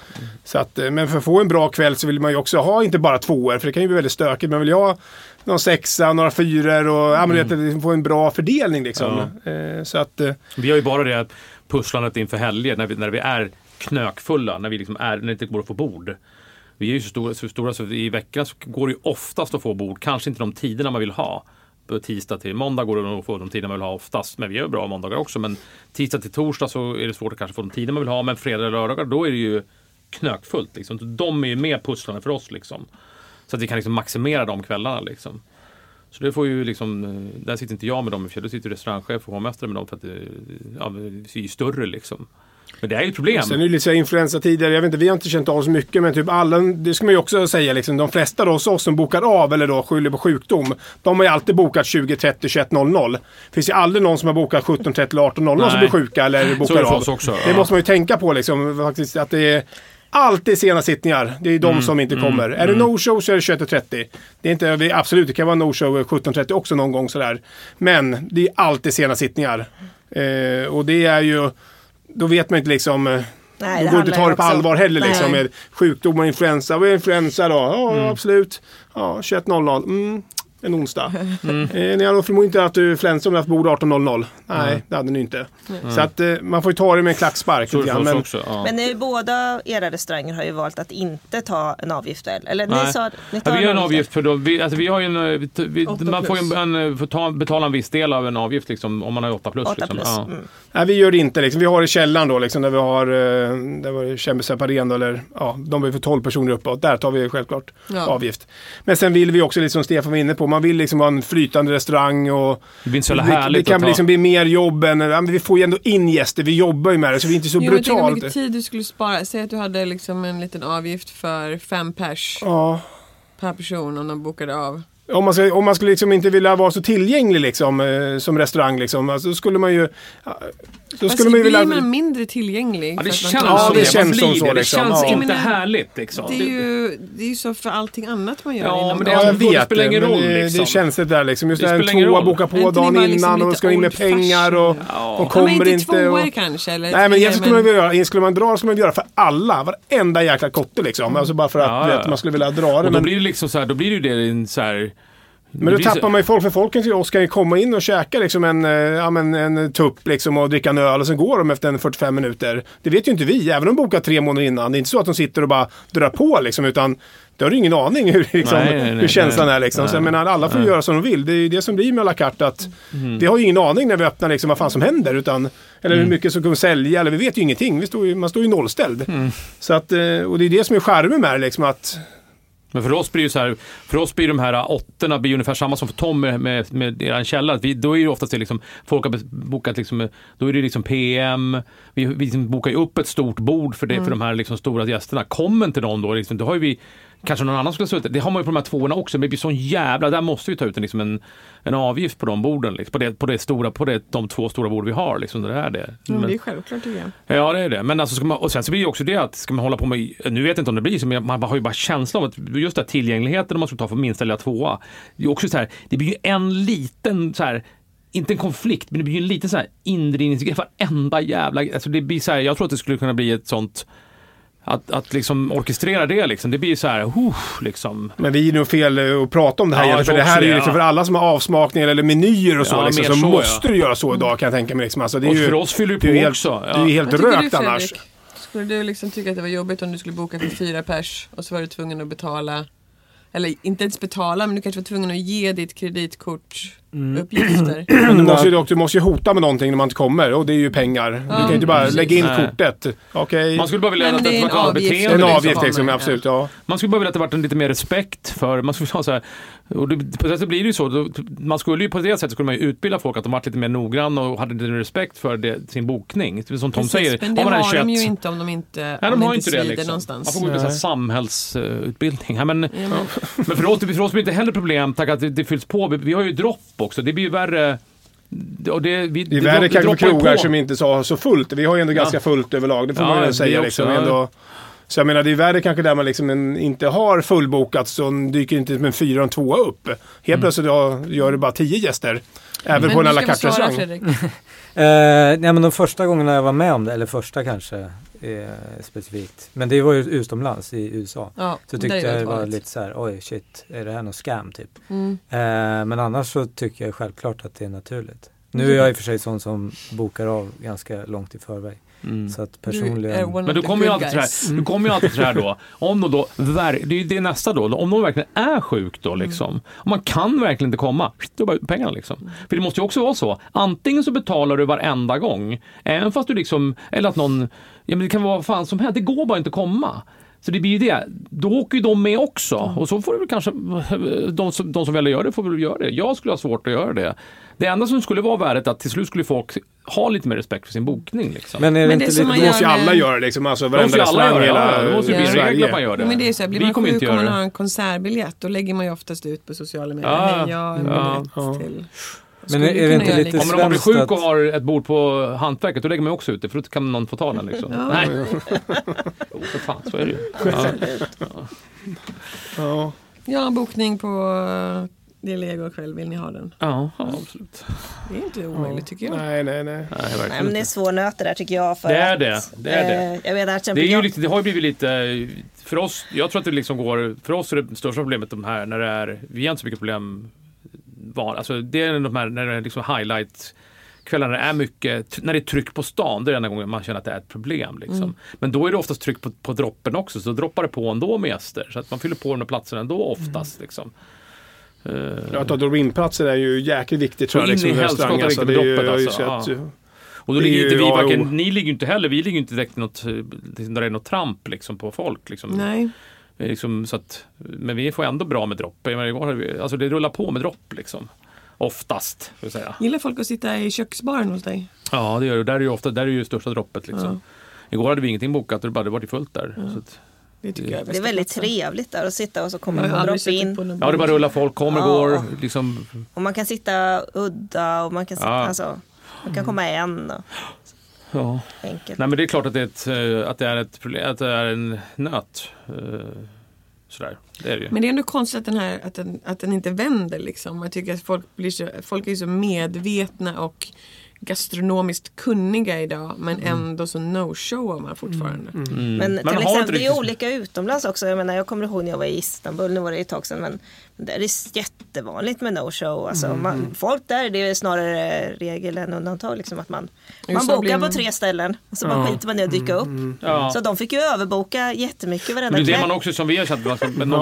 Så att, men för att få en bra kväll så vill man ju också ha inte bara 2. För det kan ju bli väldigt stökigt. Man vill ju ha någon 6, några 4 och liksom, få en bra fördelning liksom. Så att, vi har ju bara det pusslandet inför helger när vi är knökfulla. När det inte går att få bord. Vi är ju så stora så i veckan så går det ju oftast att få bord. Kanske inte de tiderna man vill ha. På tisdag till måndag går det att få de tider man vill ha oftast. Men vi gör bra måndagar också. Men tisdag till torsdag så är det svårt att kanske få de tider man vill ha. Men fredag och lördagar då är det ju knökfullt. Liksom. Så de är ju med pusslande för oss. Liksom. Så att vi kan liksom maximera de kvällarna. Liksom. Så det får ju liksom, där sitter inte jag med dem i fjäll. Då sitter restaurangchef och hovmästare med dem för att det är ju större liksom. Men det är ju ett problem. Sen är det lite så influensa tidigare. Jag vet inte, vi har inte känt av så mycket. Men typ alla, det ska man ju också säga liksom, de flesta då hos oss som bokar av eller då skyller på sjukdom. De har ju alltid bokat 20.30, 21.00. Det finns ju aldrig någon som har bokat 17.30 eller 18.00 som blir sjuka eller bokar av. Också, det måste man ju tänka på liksom, faktiskt, att det är alltid sena sittningar. Det är de som inte kommer. Är det no-show så är det 21.30. Det är inte, absolut, det kan vara no-show 17.30 också någon gång sådär. Men det är alltid sena sittningar. Och det är ju, då vet man inte liksom, nej, då går inte ta det på allvar heller liksom, med sjukdomar och influensa. Vad är influensa då? Ja, absolut. Ja, 21.00. En onsdag. Ni hade förmodligen inte att du influensa om du haft bord 18.00. Nej, det hade ni inte. Så att man får ju ta det med en klackspark. Men ni båda era restauranger har ju valt att inte ta en avgift väl? Eller ni sa ni tar vi gör en avgift för då, vi har ju man får ju betala en viss del av en avgift liksom, om man har 8 plus. 8 plus. Liksom. Nej, vi gör det inte liksom. Vi har i källaren då liksom, där vi har där var det Kämbeseparén eller de är för 12 personer uppåt. Där tar vi självklart avgift. Men sen vill vi också liksom, Stefan var inne på, man vill liksom ha en flytande restaurang och det kan liksom bli mer jobb än, vi får ju ändå in gäster, vi jobbar ju med det så vi är inte så brutalt. Jag mycket tid du skulle spara, säg att du hade liksom en liten avgift för 5 pers per person om de bokade av. Om man skulle liksom inte vilja vara så tillgänglig liksom, som restaurang liksom, alltså, så skulle man ju vilja man mindre tillgänglig. Ja, det känns som så. Det känns inte härligt liksom. Det är ju så för allting annat man gör. Ja, men det spelar ingen roll liksom. Det känns det där liksom. Just det en tvåa boka på dagen innan liksom, och ska in med pengar och de kommer inte tvåor kanske eller. Nej, men skulle man göra för alla, varenda jäkla kotte liksom. Alltså bara för att man skulle vilja dra det. Och då blir det liksom så här, då blir det ju en så här. Men då tappar man ju folk, för folken till oss kan ju komma in och käka liksom en tupp liksom och dricka en öl och sen går de efter 45 minuter. Det vet ju inte vi, även om de bokar 3 månader innan. Det är inte så att de sitter och bara drar på liksom, utan det har ingen aning hur känslan är liksom. Så jag menar, alla får göra som de vill. Det är ju det som blir med à la carte, att vi har ju ingen aning när vi öppnar liksom vad fan som händer, utan, eller hur mycket som kommer sälja, eller vi vet ju ingenting. Man står ju nollställd. Så att, och det är det som är charmen med det liksom, att. Men för oss blir ju så här, för oss blir de här 8:orna blir ungefär samma som för Tom med er källa. Då är ju oftast det liksom, folk har bokat liksom, då är det liksom PM, vi liksom bokar ju upp ett stort bord för de här liksom stora gästerna. Kommer inte de då liksom, då har ju vi kanske någon annan skulle sluta. Det har man ju på de här 2:orna också, men det blir sån jävla, där måste vi ta ut en avgift på de borden liksom, på de 2 stora bord vi har liksom, det är det. Men det är självklart tycker jag. Ja, det är det. Men alltså och sen så blir det också det att ska man hålla på med, nu vet jag inte om det blir så, men man har ju bara känslan av att just den tillgängligheten man ska ta för minsta lilla 2. Det är också så här, det blir ju en liten så här, inte en konflikt, men det blir ju en liten så här indrivningsgrej för enda jävla, alltså det blir så här, jag tror att det skulle kunna bli ett sånt. Att liksom orkestrera det liksom, det blir så här liksom. Men vi är nog fel att prata om det här, för det här är ju liksom för alla som har avsmakningar eller menyer och så liksom, så måste du göra så idag, kan jag tänka mig liksom. Alltså, det är och ju, för oss fyller det på också. Det är ju helt rökt annars. Skulle du liksom tycka att det var jobbigt om du skulle boka för 4 pers och så var du tvungen att betala, eller inte ens betala, men du kanske var tvungen att ge ditt kreditkort uppgifter. Men du måste ju hota med någonting när man inte kommer, och det är ju pengar. Du kan ju inte bara lägga in kortet. Okay. Man skulle bara vilja att det var en avgift liksom, absolut. Ja. Man skulle bara vilja att det var en lite mer respekt för, man skulle så här, och på det sättet blir det ju så, man skulle ju på det sättet skulle man ju utbilda folk att de var lite mer noggranna och hade lite respekt för sin bokning. Som Tom säger. Men det har de ju inte om de inte, nej, de har inte det liksom. Någonstans. Man får gå ut med samhällsutbildning. Men för oss blir det inte heller problem, tack att det fylls på. Vi har ju dropp också, det blir ju värre. Och det är värre kanske för krogar som inte så fullt. Vi har ju ändå ganska fullt överlag, det får man ju säga liksom. Ändå. Så jag menar, det är värre kanske där man liksom inte har fullbokat, så dyker inte med 4 och 2 upp. Helt plötsligt gör det bara 10 gäster. Även på en à la carte restaurang. Nej, men de första gångerna jag var med om det, eller första kanske specifikt. Men det var ju utomlands i USA. Ja, så tyckte jag det var lite så här, oj shit, är det här någon scam typ? Men annars så tycker jag självklart att det är naturligt. Nu är jag i och för sig sån som bokar av ganska långt i förväg. Så att personligen... Men du kommer ju alltid till det här då. Om då det är det nästa då. Om någon verkligen är sjuk då liksom. Om man kan verkligen inte komma. Då bara ut pengarna liksom. För det måste ju också vara så. Antingen så betalar du varenda gång. Även fast du liksom... Eller att någon... Ja, men det kan vara vad fan som helst. Det går bara inte komma. Så det blir ju det. Då åker ju de med också. Och så får du väl kanske... De som väl gör det får väl göra det. Jag skulle ha svårt att göra det. Det enda som skulle vara värdet att till slut skulle folk ha lite mer respekt för sin bokning. Liksom. Men är det inte lite... Då måste ju alla göra det. Liksom. Alltså, varenda restaurang det måste ju bli regel att man gör det. Men det är så här, blir man sjuk och man har en konsertbiljett, då lägger man ju oftast ut på sociala medier. Till... Men är det inte lite om man blir sjuk och har ett bord på hantverket, då lägger man också ut det, för då kan någon få ta den liksom. Nej. För fan, så är det ju. Ja, bokning på det är Lego kväll, vill ni ha den? Ja, absolut. Det är inte omöjligt tycker jag. Nej, men det är svår nöt där tycker jag. För det är det. Jag vet att det är ju lite, det har ju blivit lite för oss, jag tror att det liksom går, för oss är det största problemet de här när det är, vi har inte så mycket problem alltså det är de här när det är liksom highlight kvällarna är mycket, när det är tryck på stan, det är den gången man känner att det är ett problem liksom. Men då är det oftast tryck på droppen också, så droppar det på ändå med gäster, så att man fyller på de här platserna ändå oftast liksom. Att ha drop-in-platser är ju jäkligt viktigt tror jag liksom, i restaurang, alltså, det är ju, alltså. Och då ligger inte vi varken, ni ligger inte heller, vi ligger inte direkt något där det är något tramp liksom på folk liksom. Nej. Liksom, så att, men vi får ändå bra med dropp. Alltså det rullar på med dropp liksom. Oftast, vill säga. Gillar folk att sitta i köksbaren hos dig? Ja, det gör det. Där är ju största droppet liksom. Igår hade vi ingenting bokat och det var fullt där. Så att, det är väldigt trevligt där att sitta och så kommer man dropp in. Ja, det bara rullar folk, kommer, går liksom. Och man kan sitta udda och man kan sitta, alltså, man kan komma en och... Ja. Enkelt. Nej, men det är klart att det är ett problem, att det är en nöt. Sådär. Det är det ju. Men det är ändå konstigt att den inte vänder liksom. Jag tycker att folk är så medvetna och gastronomiskt kunniga idag, men ändå så no-showar man fortfarande. Men till exempel det är olika utomlands också. Jag menar, jag kommer ihåg när jag var i Istanbul, nu var det ett tag sedan, men det är jättevanligt med no-show. Alltså, folk där, det är snarare regel än undantag liksom, att man bokar på 3 ställen och så bara skiter man i att dyka upp. Så de fick ju överboka jättemycket varenda kväll. Det är det man också, som vi har känt,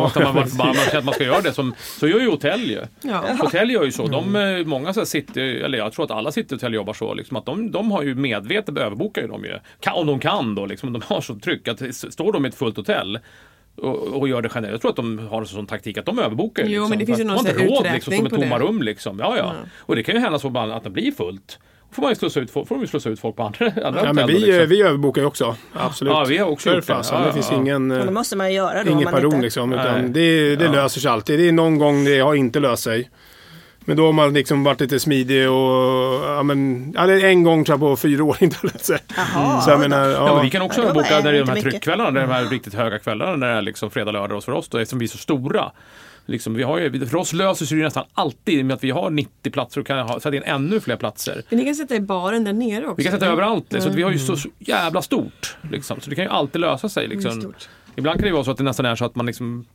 att man ska göra det, så gör ju hotell ju. Hotell gör ju så, många så sitter, eller jag tror att alla sitter i hotell jobbar så liksom, att de har ju medvetet överbokar ju de ju. Om de kan då liksom, de har så tryck att står de i ett fullt hotell och gör det generellt. Jag tror att de har en sån taktik att de överbokar. Jo, liksom. Men det finns ju någon råd liksom, som ett tomma rum liksom. Ja. Och det kan ju hända så att det blir fullt. Får man ju slussa ut folk på andra ja, men vi överbokar ju också. Absolut. Ja, vi har också gjort det. Det finns ingen... Men då måste man göra då. Ingen pardon liksom. Utan det löser sig alltid. Det är någon gång det har inte löst sig. Men då har man liksom varit lite smidig och en gång tror jag på 4 år inte löst sig. Så jag menar, men vi kan också överboka när det är de här tryckkvällarna, de här riktigt höga kvällarna när det är liksom fredag, lördag och för oss då, eftersom vi är så stora. Liksom, för oss löser sig det nästan alltid med att vi har 90 platser och kan sätta in ännu fler platser. Men ni kan sätta i baren där nere också. Vi kan sätta överallt, så att vi har ju så jävla stort. Liksom, så det kan ju alltid lösa sig. Liksom. Ibland kan det vara så att det nästan är så att man liksom...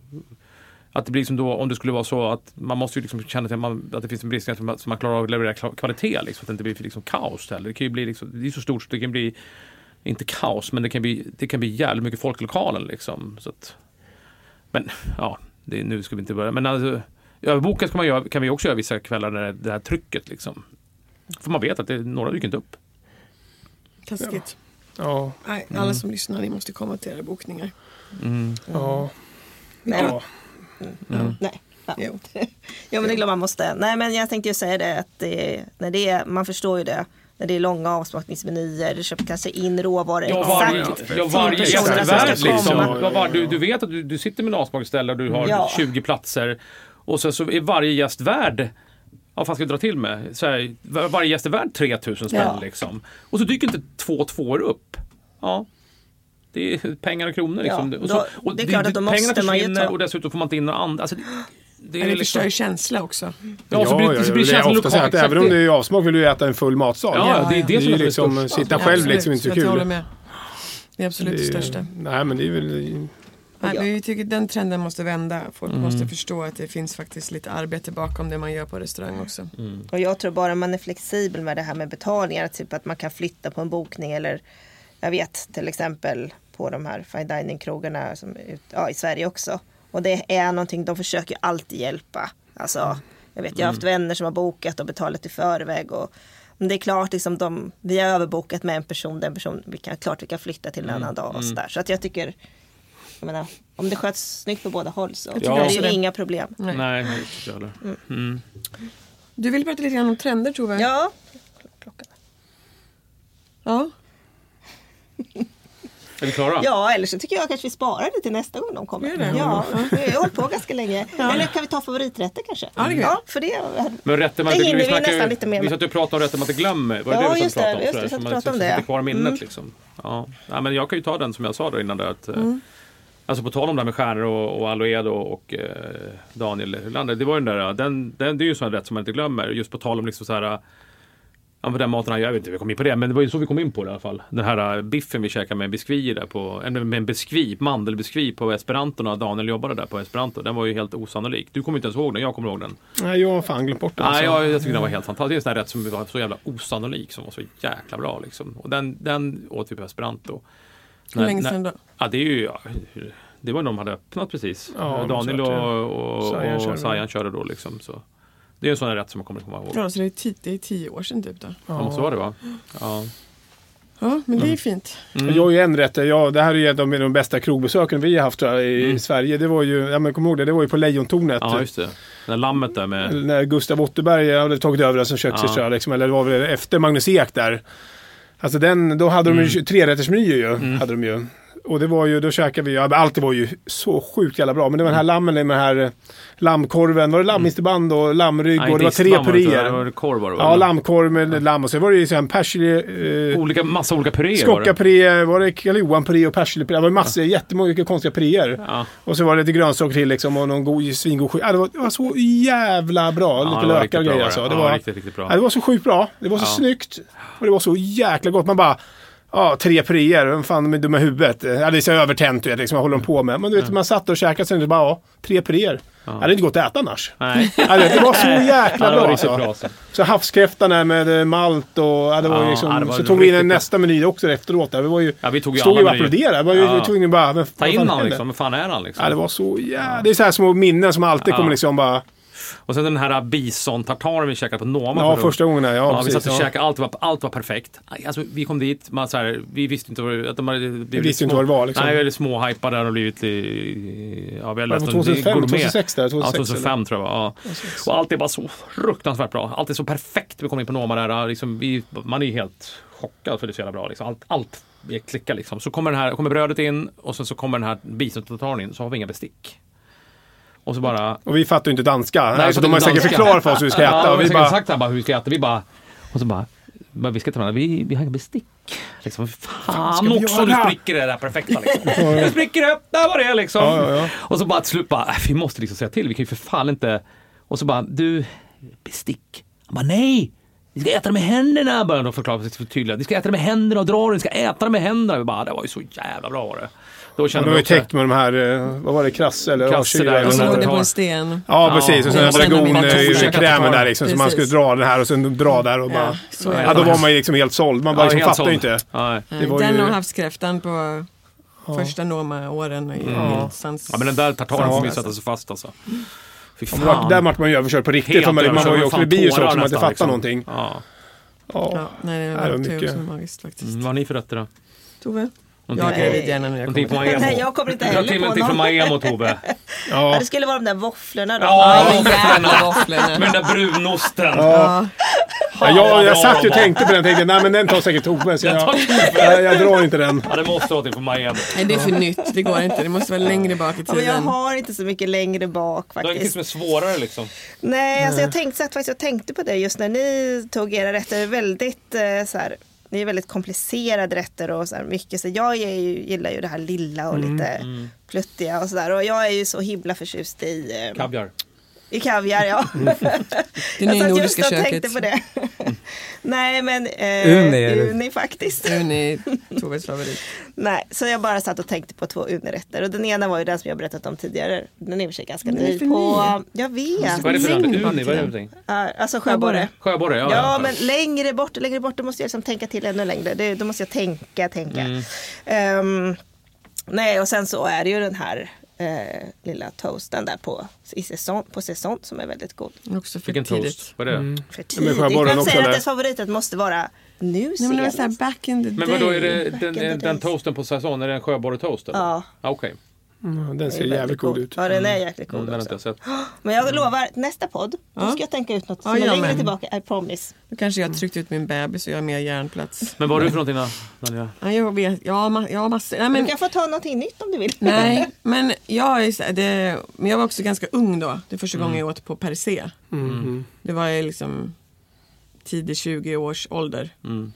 Att det blir som då, om det skulle vara så att man måste ju liksom känna att det finns en brist så man klarar av att leverera kvalitet liksom, att det inte blir liksom kaos heller. Det kan ju bli liksom, det är så stort så det kan bli inte kaos, men det kan bli jävligt mycket folk i lokalen liksom, så att, men ja, nu ska vi inte börja, men alltså, Överboka kan vi också göra vissa kvällar när det här trycket liksom. För man vet att några dyker inte upp. Taskigt. Ja. Nej, alla som lyssnar, ni måste komma till era bokningar. Ja. Nej. Nej. Ja. Ja, men det är klart man måste. Nej, men jag tänkte ju säga det att man förstår ju det. När det är långa avsmakningsmenyer, du köper kanske in råvaror exakt. Varje gästvärd liksom. Du vet att du sitter med en avsmakningsställe och du har 20 platser. Och så är varje gäst värd, vad fan ska jag dra till med? Så här, varje gäst är värd 3000 spänn liksom. Och så dyker inte 2 tvåor upp. Ja. Det är pengar och kronor liksom. Och det är klart att då måste man ju ta. Och dessutom får man inte in några andra. Alltså, det är förstör ju känsla också. Ja, så blir känslan ofta så att även om det är avsmak vill du äta en full matsal. Ja, det är det som är liksom sitta själv liksom inte så kul. Jag håller med. Det är absolut det största. Nej, men det är väl... Nej, men jag tycker den trenden måste vända. Folk måste förstå att det finns faktiskt lite arbete bakom det man gör på restaurang också. Och jag tror bara man är flexibel med det här med betalningar. Typ att man kan flytta på en bokning. Eller jag vet till exempel på de här fine dining-krogarna i Sverige också. Och det är någonting, de försöker alltid hjälpa. Alltså, jag har haft vänner som har bokat och betalat i förväg. Men det är klart, liksom, vi har överbokat med en person, vi kan flytta till en annan dag och så där. Så att jag tycker, om det sköts snyggt på båda håll så är det inga problem. Nej, Du vill prata lite grann om trender, tror jag. Ja. Ja. Är vi klara? Ja, eller så tycker jag kanske vi sparar det till nästa gång de kommer. Ja, vi har hållit på ganska länge. Eller kan vi ta favoriträtter kanske? Ja, för det. Men rätter man hinner vi nästan lite mer. Vi satt och pratade om rätter man inte glömmer. Var det just det. Vi satt och pratade om det. Kvar minnet liksom. Ja, men jag kan ju ta den som jag sa där innan där att alltså på tal om det här med stjärnor och Aloedo och Daniel Hylander, det var den där det är ju sån rätt som man inte glömmer, just på tal om liksom så här. Ja, för den maten jag vet inte, vi kom in på det, men det var ju så vi kom in på det i alla fall. Den här biffen vi käkade med en biskvi där med en mandelbiskvi på Esperanto när Daniel jobbade där på Esperanto. Den var ju helt osannolik. Du kommer inte ens ihåg den, jag kommer ihåg den. Nej, jag har fan glömt bort den. Nej, jag tycker den var helt fantastisk. Det är en sån här rätt som var så jävla osannolik, som var så jäkla bra liksom. Och den åt vi på Esperanto. Hur länge sedan då? Ja, det var när de hade öppnat precis. Ja, Daniel och Sajan körde då liksom, så. Det är en sån här rätt som man kommer komma ihåg. Ja, så det är 10 år sedan typ då. Ja, måste vara det, va? Ja, men det är fint. Jag har ju en rätt. Det här är ju en av de bästa krogbesöken vi har haft i Sverige. Det var ju, kom ihåg det var ju på Lejontornet. Ja, just det. När lammet där med... När Gustav Otterberg hade tagit över det som köksinstruktör, liksom, eller det var väl efter Magnus Ek där. Alltså då hade de ju 3-rättersmenyer ju, hade de ju. Och det var ju, då käkade vi, allt var ju så sjukt jävla bra. Men det var den här lammen med den här lammkorven. Var det lammisterband och lammrygg och det var 3 puréer. Det var korv var det, ja, lammkorv med lamm. Och så var det ju så här persilja... massa olika puréer. Skocka-puré, var det Karl-Johan-puré och persilja-puré. Det var massor, jättemånga konstiga puréer. Ja. Och så var det lite grönsaker till liksom, och någon svingod skit. Det var så jävla bra. Lite lökar och grejer. Alltså. Det var riktigt bra. Det var så sjukt bra. Det var så snyggt. Och det var så jäkla gott. Man bara... 3 puréer, vem fan med dumma huvudet. Det är så övertänt, liksom, vad håller de på med. Men du vet, man satt och käkade sen bara, 3 puréer. Det hade inte gått att äta annars. Nej. Det var så jäkla bra. Alltså. Så havskräftan med malt och det var liksom, så tog vi in nästa meny också efteråt. Det var ju, vi tog ju stod ju och applåderade. Vi tog in bara, ta in han liksom, vad fan är han liksom? Det var så det är så här små minnen som alltid kommer liksom bara... Och sen den här bison-tartaren vi käkade på Noma. Ja, första gången. Ja, vi satt och käkade, allt var perfekt. Alltså, vi kom dit, vi visste inte att de hade blivit vad det var. Liksom. Nej, vi hade små hypade där och blivit vi har läst 2006 där. 2005 tror jag. Ja. Och allt är bara så fruktansvärt bra. Allt är så perfekt. Vi kom in på Noma där. Liksom, man är helt chockad för det är så jävla bra. Liksom. Allt klickar liksom. Så kommer brödet in och sen så kommer den här bison-tartaren in. Så har vi inga bestick. Och vi fattar ju inte danska. Nej, alltså, de har säkert förklarat för oss hur vi ska äta. Ja, och vi bara sagt bara hur vi ska äta. Vi ska ta vi har inga bestick. Liksom, fan också, du spricker det där perfekta liksom. Du spricker det, där var det liksom. Ja. Och så bara till slut vi måste liksom säga till. Vi kan ju för fan inte. Och så bara, du, bestick. Han bara, nej. Vi ska äta det med händerna, började de förklara sig tydligt. Vi ska äta det med händerna och dra det. Vi ska äta det med händerna. Vi bara, det var ju så jävla bra var det. Det var ju täckt med de här, vad var det, krasse eller krasse där, och så låg det på en sten. Ja, precis. Och sen dragonkrämen där liksom, så man skulle dra den här och sen dra där och bara... då var man ju liksom helt såld. Man bara liksom fattar ju inte. Den och havskräftan på första Noma-åren. Ja, men den där tartaren får vi sätta sig fast alltså. Där vart man ju överkörd på riktigt. För man var ju också i bio så också, man inte fattar någonting. Nej, det var mycket magiskt faktiskt. Vad har ni för rätter då? Tove? Jag är gärna när jag kommer. Nej, jag kommer inte heller på någonting från Maemo, Tove. Ja, det skulle vara de där våfflorna då. Våfflorna. Med den där brunosten. Jag satt ju och tänkte på den, tänkte nej men den tar säkert Tove, så jag drar inte den. Ja, det måste vara till från Maemo. Nej, det är för nytt, det går inte. Det måste vara längre bak i tiden. Jag har inte så mycket längre bak faktiskt. Det är inget som är svårare liksom. Nej, alltså jag tänkte på det just när ni tog era rätter. Väldigt så här, ni är väldigt komplicerade rätter och så här mycket. Så jag gillar ju det här lilla och lite pluttiga och sådär. Och jag är ju så himla förtjust i kaviar. I kaviar, ja. Det är nordiska köket. Jag tänkte på det. Nej, men uni faktiskt. Uni, Toves favorit. Nej, så jag bara satt och tänkte på 2 unirätter. Och den ena var ju den som jag berättat om tidigare. Den är i och för sig ganska ny på... Jag vet. Vad är det för uni? Vad är det för någonting? Alltså sjöborre. Sjöborre, ja. Men längre bort då måste jag liksom tänka till ännu längre. Då måste jag tänka. Nej, och sen så är det ju den här lilla toasten där på säsong som är väldigt god. Också för tidigt. Vad är det? För tidigt. Jag säger att det favoritet måste vara nu men det var så här back in the day. Men vadå, är det den toasten på säsong? Är det en sjöborre-toast? Ja. Okej. Den ser jävligt god ut. Ja, den är jäkligt god den också. Inte sett. Men jag lovar, nästa podd då ska jag tänka ut något som är längre tillbaka, I promise. Då kanske jag tryckt ut min bebis så jag har mer hjärnplats. Men vad har du för någonting då? Ja, jag vet, jag har massor. Nej, men... Du kan få ta någonting nytt om du vill. Nej, men jag var också ganska ung då. Det första gången jag åt på per se. Det var ju liksom tidig 20 års ålder.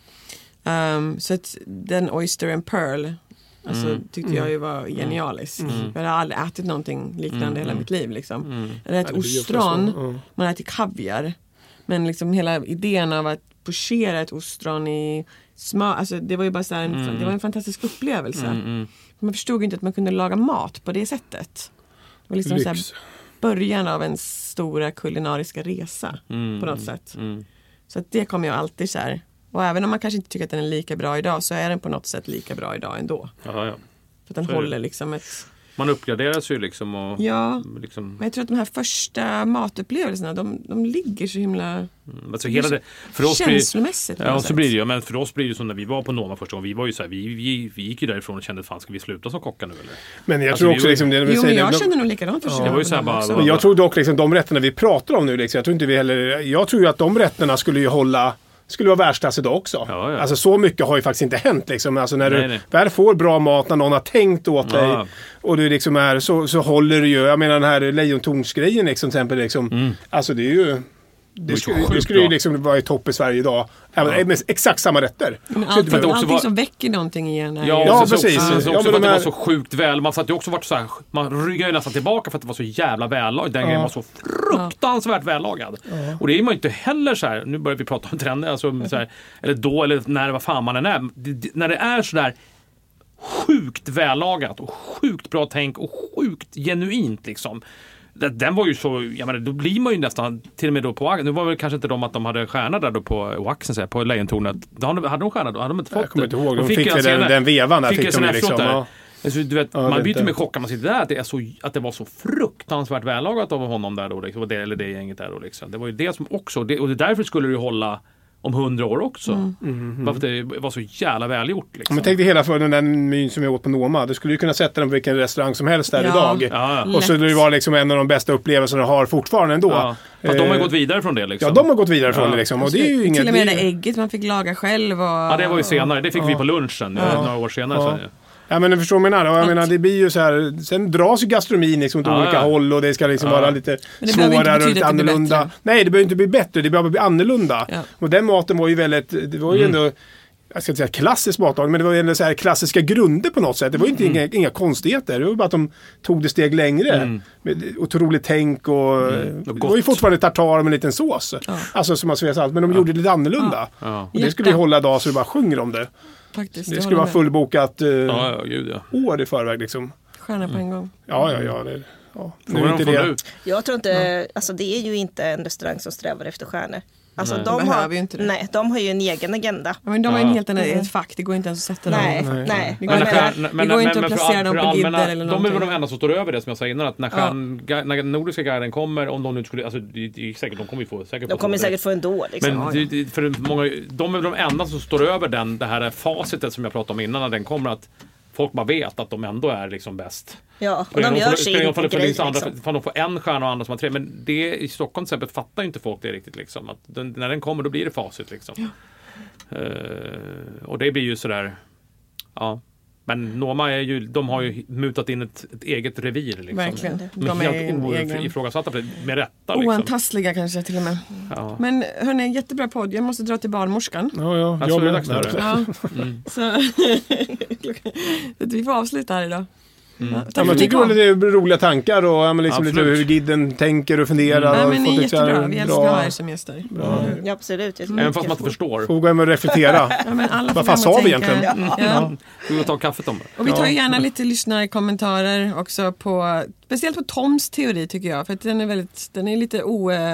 Så att den Oyster and Pearl tyckte jag ju var genialisk. Jag hade aldrig ätit någonting liknande hela mitt liv liksom. Jag hade ätit ostron, man ätit kaviar. Men liksom hela idén av att pochera ett ostron i smör, alltså det var ju bara så här det var en fantastisk upplevelse. Man förstod ju inte att man kunde laga mat på det sättet. Det var liksom så här början av en stora kulinariska resa på något sätt. Så att det kommer jag alltid så här. Och även om man kanske inte tycker att den är lika bra idag så är den på något sätt lika bra idag ändå. Ja. För att den håller liksom ett... Man uppgraderas ju liksom. Och liksom... Men jag tror att de här första matupplevelserna, de ligger så himla alltså hela det, för oss känslomässigt. Ja, så blir det ju. Men för oss blir det som när vi var på Noma första gången. Vi var ju så här, vi gick ju därifrån och kände fan, ska vi sluta som kockar nu eller? Men jag tror också liksom... jag kände nog likadant första det var ju så här bara... Men jag tror dock liksom de rätterna vi pratar om nu liksom, jag tror inte vi heller... Jag tror ju att de rätterna skulle vara världsklass idag också. Ja. Alltså så mycket har ju faktiskt inte hänt liksom. Alltså när du väl får bra mat, när någon har tänkt åt dig och du liksom är så håller du ju, jag menar den här lejontornsgrejen liksom, till exempel liksom, alltså det är ju det skulle ju liksom vara i topp i Sverige idag. Med exakt samma rätter. Men allting som väcker någonting igen. Ja, precis. Också för att det var så sjukt väl. Man satt ju också varit så här, man ryggar ju nästan tillbaka för att det var så jävla vällagad. Den grejen var så fruktansvärt vällagad. Och det är man ju inte heller så här, nu börjar vi prata om trender, alltså så här, eller då, eller när, vad fan man än är. När det är så där sjukt vällagat och sjukt bra tänk och sjukt genuint liksom. Den var ju så, jag menar, då blir man ju nästan till och med då på, nu var väl kanske inte de att de hade stjärna där då på Waxen, på Lejontornet. Hade de stjärna då? Hade de inte fått det? Jag kommer inte ihåg, de fick den vevan där. Fick de liksom. Alltså, du vet, man blir inte med chockad, man sitter där att det var så fruktansvärt vällagat av honom där då, liksom, eller det gänget där då liksom. Det var ju det som också, och det därför skulle det ju hålla om 100 år också. Varför det var så jävla välgjort liksom. Men tänk dig hela för den där menyn som jag åt på Noma. Du skulle ju kunna sätta den på vilken restaurang som helst där idag. Och så det var liksom en av de bästa upplevelserna jag har fortfarande ändå. Ja. Fast de har gått vidare från det liksom. Ja, de har gått vidare från det liksom. Och det är ju inget... Till och med det ägget man fick laga själv. Ja, det var ju senare. Det fick vi på lunchen några år senare. Ja, men du förstår vad jag menar, det blir ju så här, sen dras ju gastronomin liksom åt olika håll och det ska liksom vara lite svårare och lite annorlunda. Nej, det behöver inte bli bättre, det behöver bli annorlunda. Och den maten var ju väldigt, det var ju ändå, jag ska inte säga klassisk matlagning, men det var ju ändå så här klassiska grunder på något sätt. Det var ju inte inga konstigheter, det var bara att de tog det steg längre. Med otroligt tänk och det var ju fortfarande tartar med en liten sås. Alltså som man säger allt, men de gjorde det lite annorlunda. Och det skulle ju hålla idag så det bara sjunger om det. Faktiskt, det skulle vara fullbokat gud, år i förväg liksom. Stjärna på en gång. Ja. nu är inte det. Jag tror inte, alltså det är ju inte en restaurang som strävar efter stjärnor. Alltså de har ju en egen agenda. Ja, men de har en helt annan ett fack. Det går inte ens att sätta dem. Nej. Det går inte att placera dem på gidder eller någonting. De är väl de enda som står över det, som jag sa innan, att när Nordiska guiden kommer, om de nu skulle, alltså det är säkert, de kommer ju få säkert. De kommer säkert få ändå liksom. Men för många, de är väl de enda som står över det här facitet som jag pratade om innan, när den kommer, att folk bara vet att de ändå är liksom bäst. Ja, och de gör sin grej liksom. För de får en stjärna och andra som har 3. Men det i Stockholm till exempel fattar inte folk det riktigt liksom. Att när den kommer, då blir det facit liksom. Och det blir ju sådär, ja. Men Noma är ju, de har ju mutat in ett eget revir liksom. Verkligen. De är helt ifrågasatta med rätta liksom. Oantastliga kanske till och med. Ja. Men hörni, jättebra podd. Jag måste dra till barnmorskan. Ja, jag är dags nu. Så vi får avsluta här idag. Jag tycker det är roliga tankar och liksom lite hur gidden tänker och funderar. Nej, men ni är jättebra. Vi älskar att ha er som gäster. Ja, absolut. Även fast man inte förstår. Får gå hem och reflektera. Vad fan sa vi egentligen? Vi vill ta kaffet om det. Och vi tar gärna lite lyssnarkommentarer också på, speciellt på Toms teori tycker jag. För att den är lite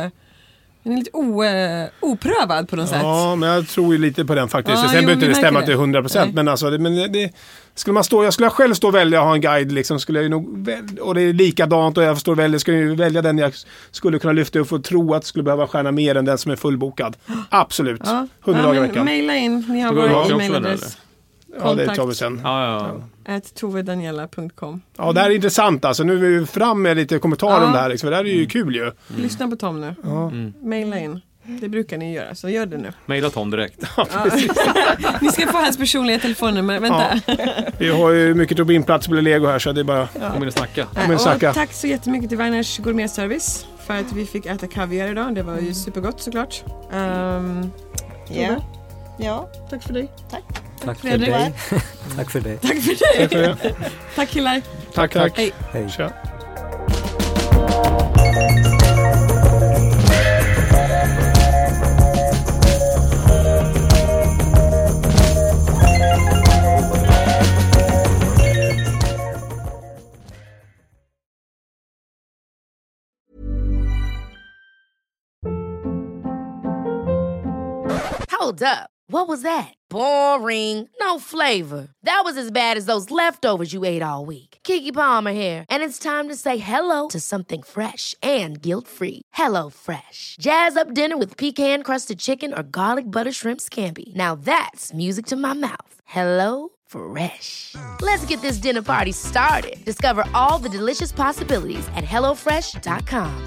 oprövad på något sätt. Ja, men jag tror ju lite på den faktiskt. Sen behöver inte det stämma till 100%. Men alltså, jag skulle själv stå och välja att ha en guide liksom, skulle jag nog och det är likadant och jag står och väljer, skulle jag välja den jag skulle kunna lyfta upp och tro att skulle behöva stjärna mer än den som är fullbokad. Absolut. 100 dagar i veckan. Maila in, ni har vår e-mailadress. Ja, det tar vi sen. @tovedaniela.com. Ja, det här är intressant alltså. Nu är vi fram med lite kommentarer om det här liksom. För det här är ju kul ju. Lyssna på Tom nu. Maila in. Det brukar ni göra, så gör det nu. Maila Tom direkt. Ni ska få hans personliga telefonnummer. Vänta. Vi har ju mycket Tobinplats på Lego här, så det är bara... Kommer ni snacka. Och tack så jättemycket till Weiners gourmetservice för att vi fick äta kaviar idag. Det var ju supergott såklart. Ja, tack för dig. Tack för dig. Tack för dig. Tack för dig. Tack killar. Tack. Hej. Tja. Hold up. What was that? Boring. No flavor. That was as bad as those leftovers you ate all week. Keke Palmer here, and it's time to say hello to something fresh and guilt-free. Hello Fresh. Jazz up dinner with pecan-crusted chicken or garlic butter shrimp scampi. Now that's music to my mouth. Hello Fresh. Let's get this dinner party started. Discover all the delicious possibilities at hellofresh.com.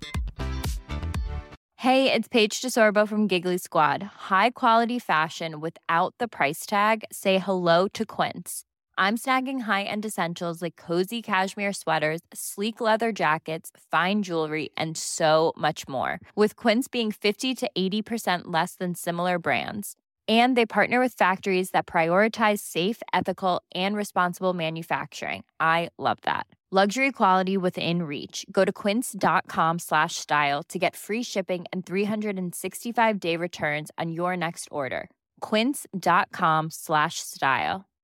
Hey, it's Paige DeSorbo from Giggly Squad. High quality fashion without the price tag. Say hello to Quince. I'm snagging high-end essentials like cozy cashmere sweaters, sleek leather jackets, fine jewelry, and so much more. With Quince being 50 to 80% less than similar brands. And they partner with factories that prioritize safe, ethical, and responsible manufacturing. I love that. Luxury quality within reach. Go to quince.com/style to get free shipping and 365-day returns on your next order. Quince.com/style.